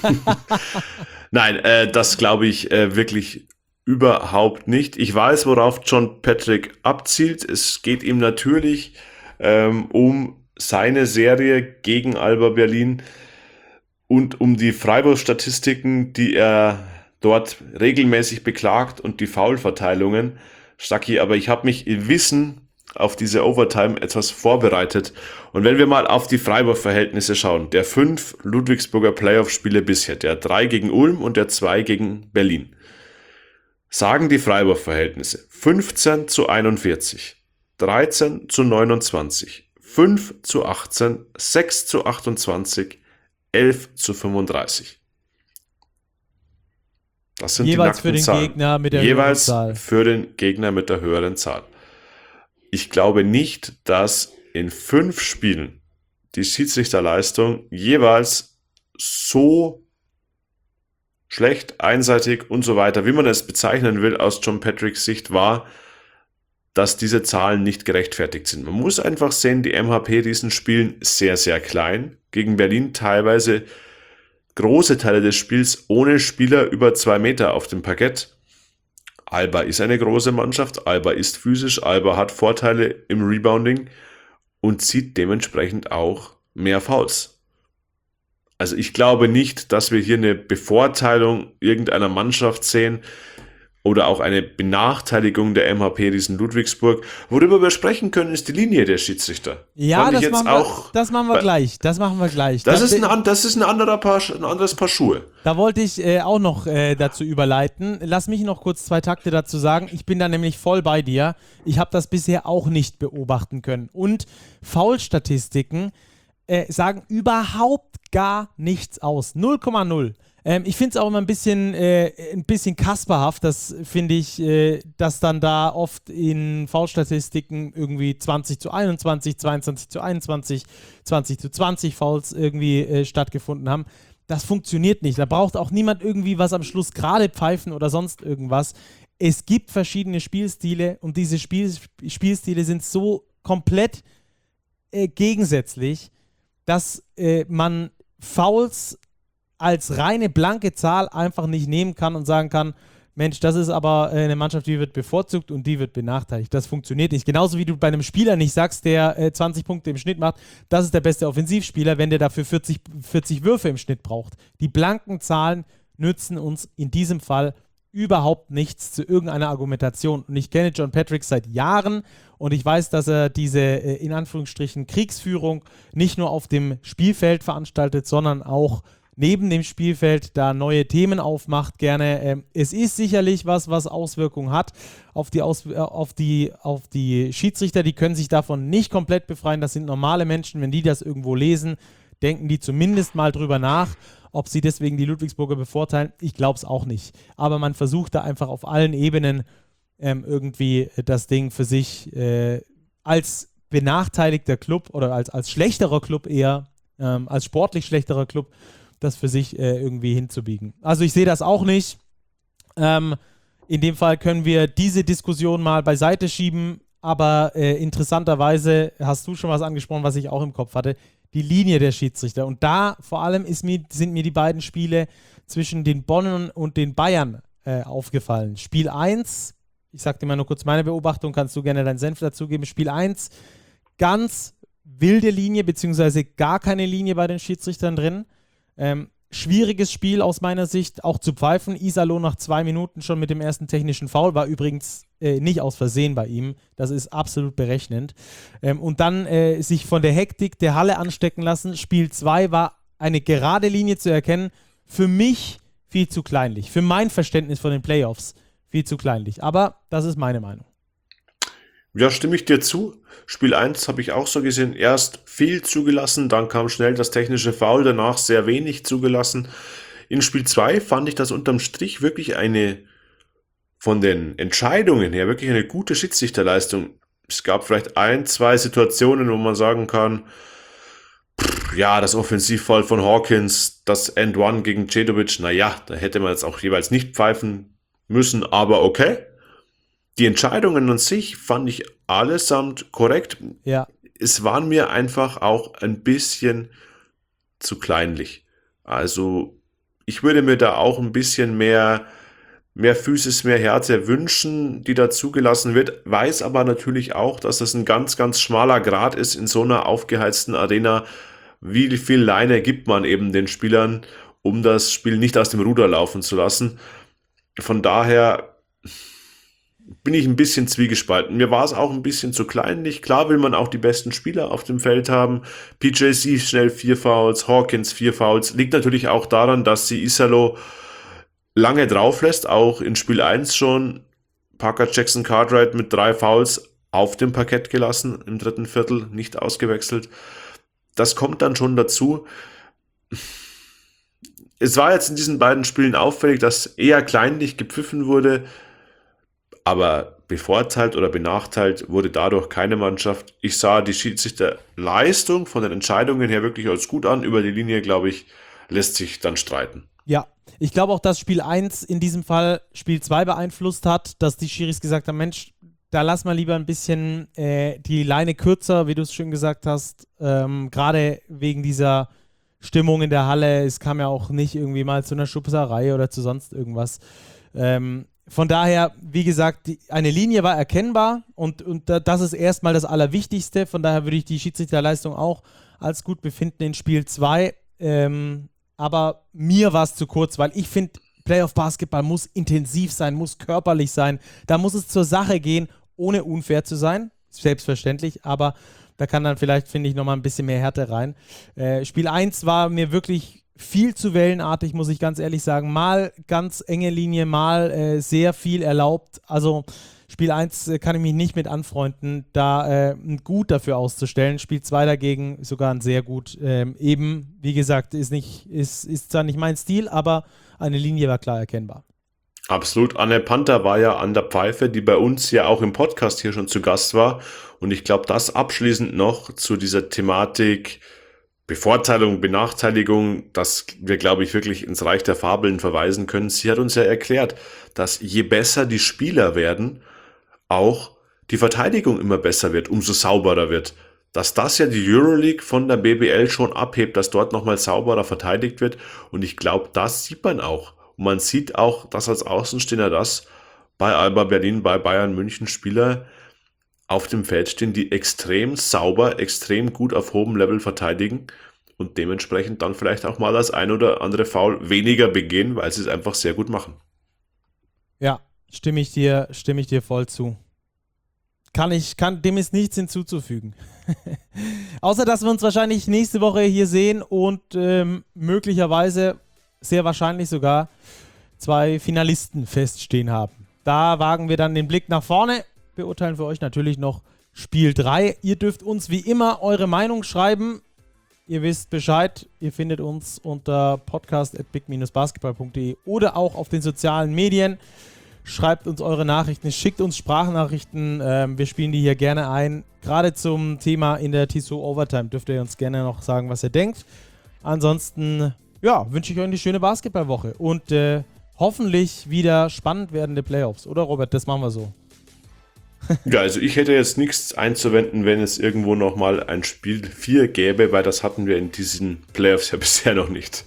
Nein, äh, das glaube ich äh, wirklich überhaupt nicht. Ich weiß, worauf John Patrick abzielt. Es geht ihm natürlich ähm, um seine Serie gegen Alba Berlin und um die Freiwurfstatistiken, die er dort regelmäßig beklagt und die Foulverteilungen. Stacki, aber ich habe mich im Wissen auf diese Overtime etwas vorbereitet. Und wenn wir mal auf die Freiwurfverhältnisse schauen, der fünf Ludwigsburger Playoff-Spiele bisher, der drei gegen Ulm und der zwei gegen Berlin, sagen die Freiwurfverhältnisse fünfzehn zu einundvierzig, dreizehn zu neunundzwanzig, fünf zu achtzehn, sechs zu achtundzwanzig, elf zu fünfunddreißig. Das sind jeweils die für den Zahlen. Gegner mit der jeweils höheren Zahl. für den Gegner mit der höheren Zahl. Ich glaube nicht, dass in fünf Spielen die Schiedsrichterleistung jeweils so schlecht, einseitig und so weiter, wie man es bezeichnen will, aus John Patricks Sicht war, dass diese Zahlen nicht gerechtfertigt sind. Man muss einfach sehen, die M H P diesen Spielen sehr, sehr klein. Gegen Berlin teilweise große Teile des Spiels ohne Spieler über zwei Meter auf dem Parkett. Alba ist eine große Mannschaft, Alba ist physisch, Alba hat Vorteile im Rebounding und zieht dementsprechend auch mehr Fouls. Also ich glaube nicht, dass wir hier eine Bevorteilung irgendeiner Mannschaft sehen oder auch eine Benachteiligung der M H P Riesen Ludwigsburg. Worüber wir sprechen können, ist die Linie der Schiedsrichter. Ja, das, jetzt machen wir, auch, das machen wir weil, gleich. Das machen wir gleich. Das, da, ist, ein, das ist ein, anderer Paar, ein anderes Paar Schuhe. Da wollte ich äh, auch noch äh, dazu überleiten. Lass mich noch kurz zwei Takte dazu sagen. Ich bin da nämlich voll bei dir. Ich habe das bisher auch nicht beobachten können. Und Foul-Statistiken äh, sagen überhaupt gar nichts aus. null Komma null. Ähm, ich finde es auch immer ein bisschen, äh, ein bisschen kasperhaft, das finde ich, äh, dass dann da oft in Foul-Statistiken irgendwie zwanzig zu einundzwanzig, zweiundzwanzig zu einundzwanzig, zwanzig zu zwanzig Fouls irgendwie äh, stattgefunden haben. Das funktioniert nicht. Da braucht auch niemand irgendwie was am Schluss gerade pfeifen oder sonst irgendwas. Es gibt verschiedene Spielstile und diese Spiel Spielstile sind so komplett äh, gegensätzlich, dass äh, man Fouls als reine blanke Zahl einfach nicht nehmen kann und sagen kann, Mensch, das ist aber eine Mannschaft, die wird bevorzugt und die wird benachteiligt. Das funktioniert nicht. Genauso wie du bei einem Spieler nicht sagst, der äh, zwanzig Punkte im Schnitt macht, das ist der beste Offensivspieler, wenn der dafür vierzig, vierzig Würfe im Schnitt braucht. Die blanken Zahlen nützen uns in diesem Fall überhaupt nichts zu irgendeiner Argumentation. Und ich kenne John Patrick seit Jahren und ich weiß, dass er diese, äh, in Anführungsstrichen, Kriegsführung nicht nur auf dem Spielfeld veranstaltet, sondern auch neben dem Spielfeld da neue Themen aufmacht, gerne. Ähm, es ist sicherlich was, was Auswirkungen hat auf die, Aus- äh, auf, die, auf die Schiedsrichter. Die können sich davon nicht komplett befreien. Das sind normale Menschen. Wenn die das irgendwo lesen, denken die zumindest mal drüber nach, ob sie deswegen die Ludwigsburger bevorteilen. Ich glaube es auch nicht. Aber man versucht da einfach auf allen Ebenen ähm, irgendwie das Ding für sich äh, als benachteiligter Club oder als, als schlechterer Club eher, ähm, als sportlich schlechterer Club, das für sich äh, irgendwie hinzubiegen. Also ich sehe das auch nicht. Ähm, in dem Fall können wir diese Diskussion mal beiseite schieben, aber äh, interessanterweise hast du schon was angesprochen, was ich auch im Kopf hatte, die Linie der Schiedsrichter. Und da vor allem ist mir, sind mir die beiden Spiele zwischen den Bonnen und den Bayern äh, aufgefallen. Spiel eins, ich sag dir mal nur kurz meine Beobachtung, kannst du gerne deinen Senf dazugeben. Spiel eins, ganz wilde Linie, beziehungsweise gar keine Linie bei den Schiedsrichtern drin. Ähm, schwieriges Spiel aus meiner Sicht, auch zu pfeifen. Iserloh nach zwei Minuten schon mit dem ersten technischen Foul, war übrigens äh, nicht aus Versehen bei ihm. Das ist absolut berechnend. Ähm, und dann äh, sich von der Hektik der Halle anstecken lassen. Spiel zwei war eine gerade Linie zu erkennen. Für mich viel zu kleinlich. Für mein Verständnis von den Playoffs viel zu kleinlich. Aber das ist meine Meinung. Ja, stimme ich dir zu. Spiel eins habe ich auch so gesehen. Erst viel zugelassen, dann kam schnell das technische Foul, danach sehr wenig zugelassen. In Spiel zwei fand ich das unterm Strich wirklich eine, von den Entscheidungen her, wirklich eine gute Schiedsrichterleistung. Es gab vielleicht ein, zwei Situationen, wo man sagen kann, pff, ja, das Offensivfoul von Hawkins, das End One gegen Cedovic, naja, da hätte man jetzt auch jeweils nicht pfeifen müssen, aber okay. Die Entscheidungen an sich fand ich allesamt korrekt. Ja. Es waren mir einfach auch ein bisschen zu kleinlich. Also ich würde mir da auch ein bisschen mehr, mehr Physis, mehr Härte wünschen, die da zugelassen wird. Weiß aber natürlich auch, dass das ein ganz, ganz schmaler Grat ist in so einer aufgeheizten Arena. Wie viel Leine gibt man eben den Spielern, um das Spiel nicht aus dem Ruder laufen zu lassen. Von daher bin ich ein bisschen zwiegespalten. Mir war es auch ein bisschen zu kleinlich. Klar will man auch die besten Spieler auf dem Feld haben. P J C schnell vier Fouls, Hawkins vier Fouls. Liegt natürlich auch daran, dass sie Isalo lange drauf lässt, auch in Spiel eins schon. Parker Jackson Cartwright mit drei Fouls auf dem Parkett gelassen, im dritten Viertel nicht ausgewechselt. Das kommt dann schon dazu. Es war jetzt in diesen beiden Spielen auffällig, dass eher kleinlich gepfiffen wurde, aber bevorteilt oder benachteilt wurde dadurch keine Mannschaft. Ich sah die Schiedsrichterleistung von den Entscheidungen her wirklich als gut an. Über die Linie, glaube ich, lässt sich dann streiten. Ja, ich glaube auch, dass Spiel eins in diesem Fall Spiel zwei beeinflusst hat, dass die Schiris gesagt haben, Mensch, da lass mal lieber ein bisschen äh, die Leine kürzer, wie du es schön gesagt hast, ähm, gerade wegen dieser Stimmung in der Halle. Es kam ja auch nicht irgendwie mal zu einer Schubserei oder zu sonst irgendwas. Ähm, von daher, wie gesagt, die, eine Linie war erkennbar und, und das ist erstmal das Allerwichtigste. Von daher würde ich die Schiedsrichterleistung auch als gut befinden in Spiel zwei. Ähm, aber mir war es zu kurz, weil ich finde, Playoff-Basketball muss intensiv sein, muss körperlich sein. Da muss es zur Sache gehen, ohne unfair zu sein. Selbstverständlich, aber da kann dann vielleicht, finde ich, nochmal ein bisschen mehr Härte rein. Äh, Spiel eins war mir wirklich viel zu wellenartig, muss ich ganz ehrlich sagen. Mal ganz enge Linie, mal äh, sehr viel erlaubt. Also Spiel eins äh, kann ich mich nicht mit anfreunden, da äh, ein Gut dafür auszustellen. Spiel zwei dagegen sogar ein sehr gut. Ähm, eben, wie gesagt, ist, nicht, ist, ist zwar nicht mein Stil, aber eine Linie war klar erkennbar. Absolut. Anne Panther war ja an der Pfeife, die bei uns ja auch im Podcast hier schon zu Gast war. Und ich glaube, das abschließend noch zu dieser Thematik Bevorteilung, Benachteiligung, dass wir, glaube ich, wirklich ins Reich der Fabeln verweisen können. Sie hat uns ja erklärt, dass je besser die Spieler werden, auch die Verteidigung immer besser wird, umso sauberer wird. Dass das ja die Euroleague von der B B L schon abhebt, dass dort nochmal sauberer verteidigt wird. Und ich glaube, das sieht man auch. Und man sieht auch, dass als Außenstehender das bei Alba Berlin, bei Bayern München Spieler auf dem Feld stehen, die extrem sauber, extrem gut auf hohem Level verteidigen und dementsprechend dann vielleicht auch mal das ein oder andere Foul weniger begehen, weil sie es einfach sehr gut machen. Ja, stimme ich dir, stimme ich dir voll zu. Kann ich, kann, dem ist nichts hinzuzufügen. Außer, dass wir uns wahrscheinlich nächste Woche hier sehen und ähm, möglicherweise, sehr wahrscheinlich sogar, zwei Finalisten feststehen haben. Da wagen wir dann den Blick nach vorne, beurteilen für euch natürlich noch Spiel drei. Ihr dürft uns wie immer eure Meinung schreiben. Ihr wisst Bescheid, ihr findet uns unter podcast at big dash basketball punkt de oder auch auf den sozialen Medien. Schreibt uns eure Nachrichten, schickt uns Sprachnachrichten, ähm, wir spielen die hier gerne ein. Gerade zum Thema in der Tissot Overtime dürft ihr uns gerne noch sagen, was ihr denkt. Ansonsten, ja, wünsche ich euch eine schöne Basketballwoche und äh, hoffentlich wieder spannend werdende Playoffs. Oder Robert, das machen wir so. Ja, also ich hätte jetzt nichts einzuwenden, wenn es irgendwo nochmal ein Spiel vier gäbe, weil das hatten wir in diesen Playoffs ja bisher noch nicht.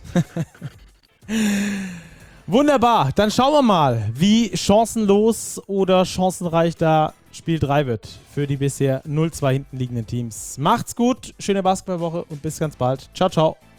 Wunderbar, dann schauen wir mal, wie chancenlos oder chancenreich da Spiel drei wird für die bisher null zwei hinten liegenden Teams. Macht's gut, schöne Basketballwoche und bis ganz bald. Ciao, ciao.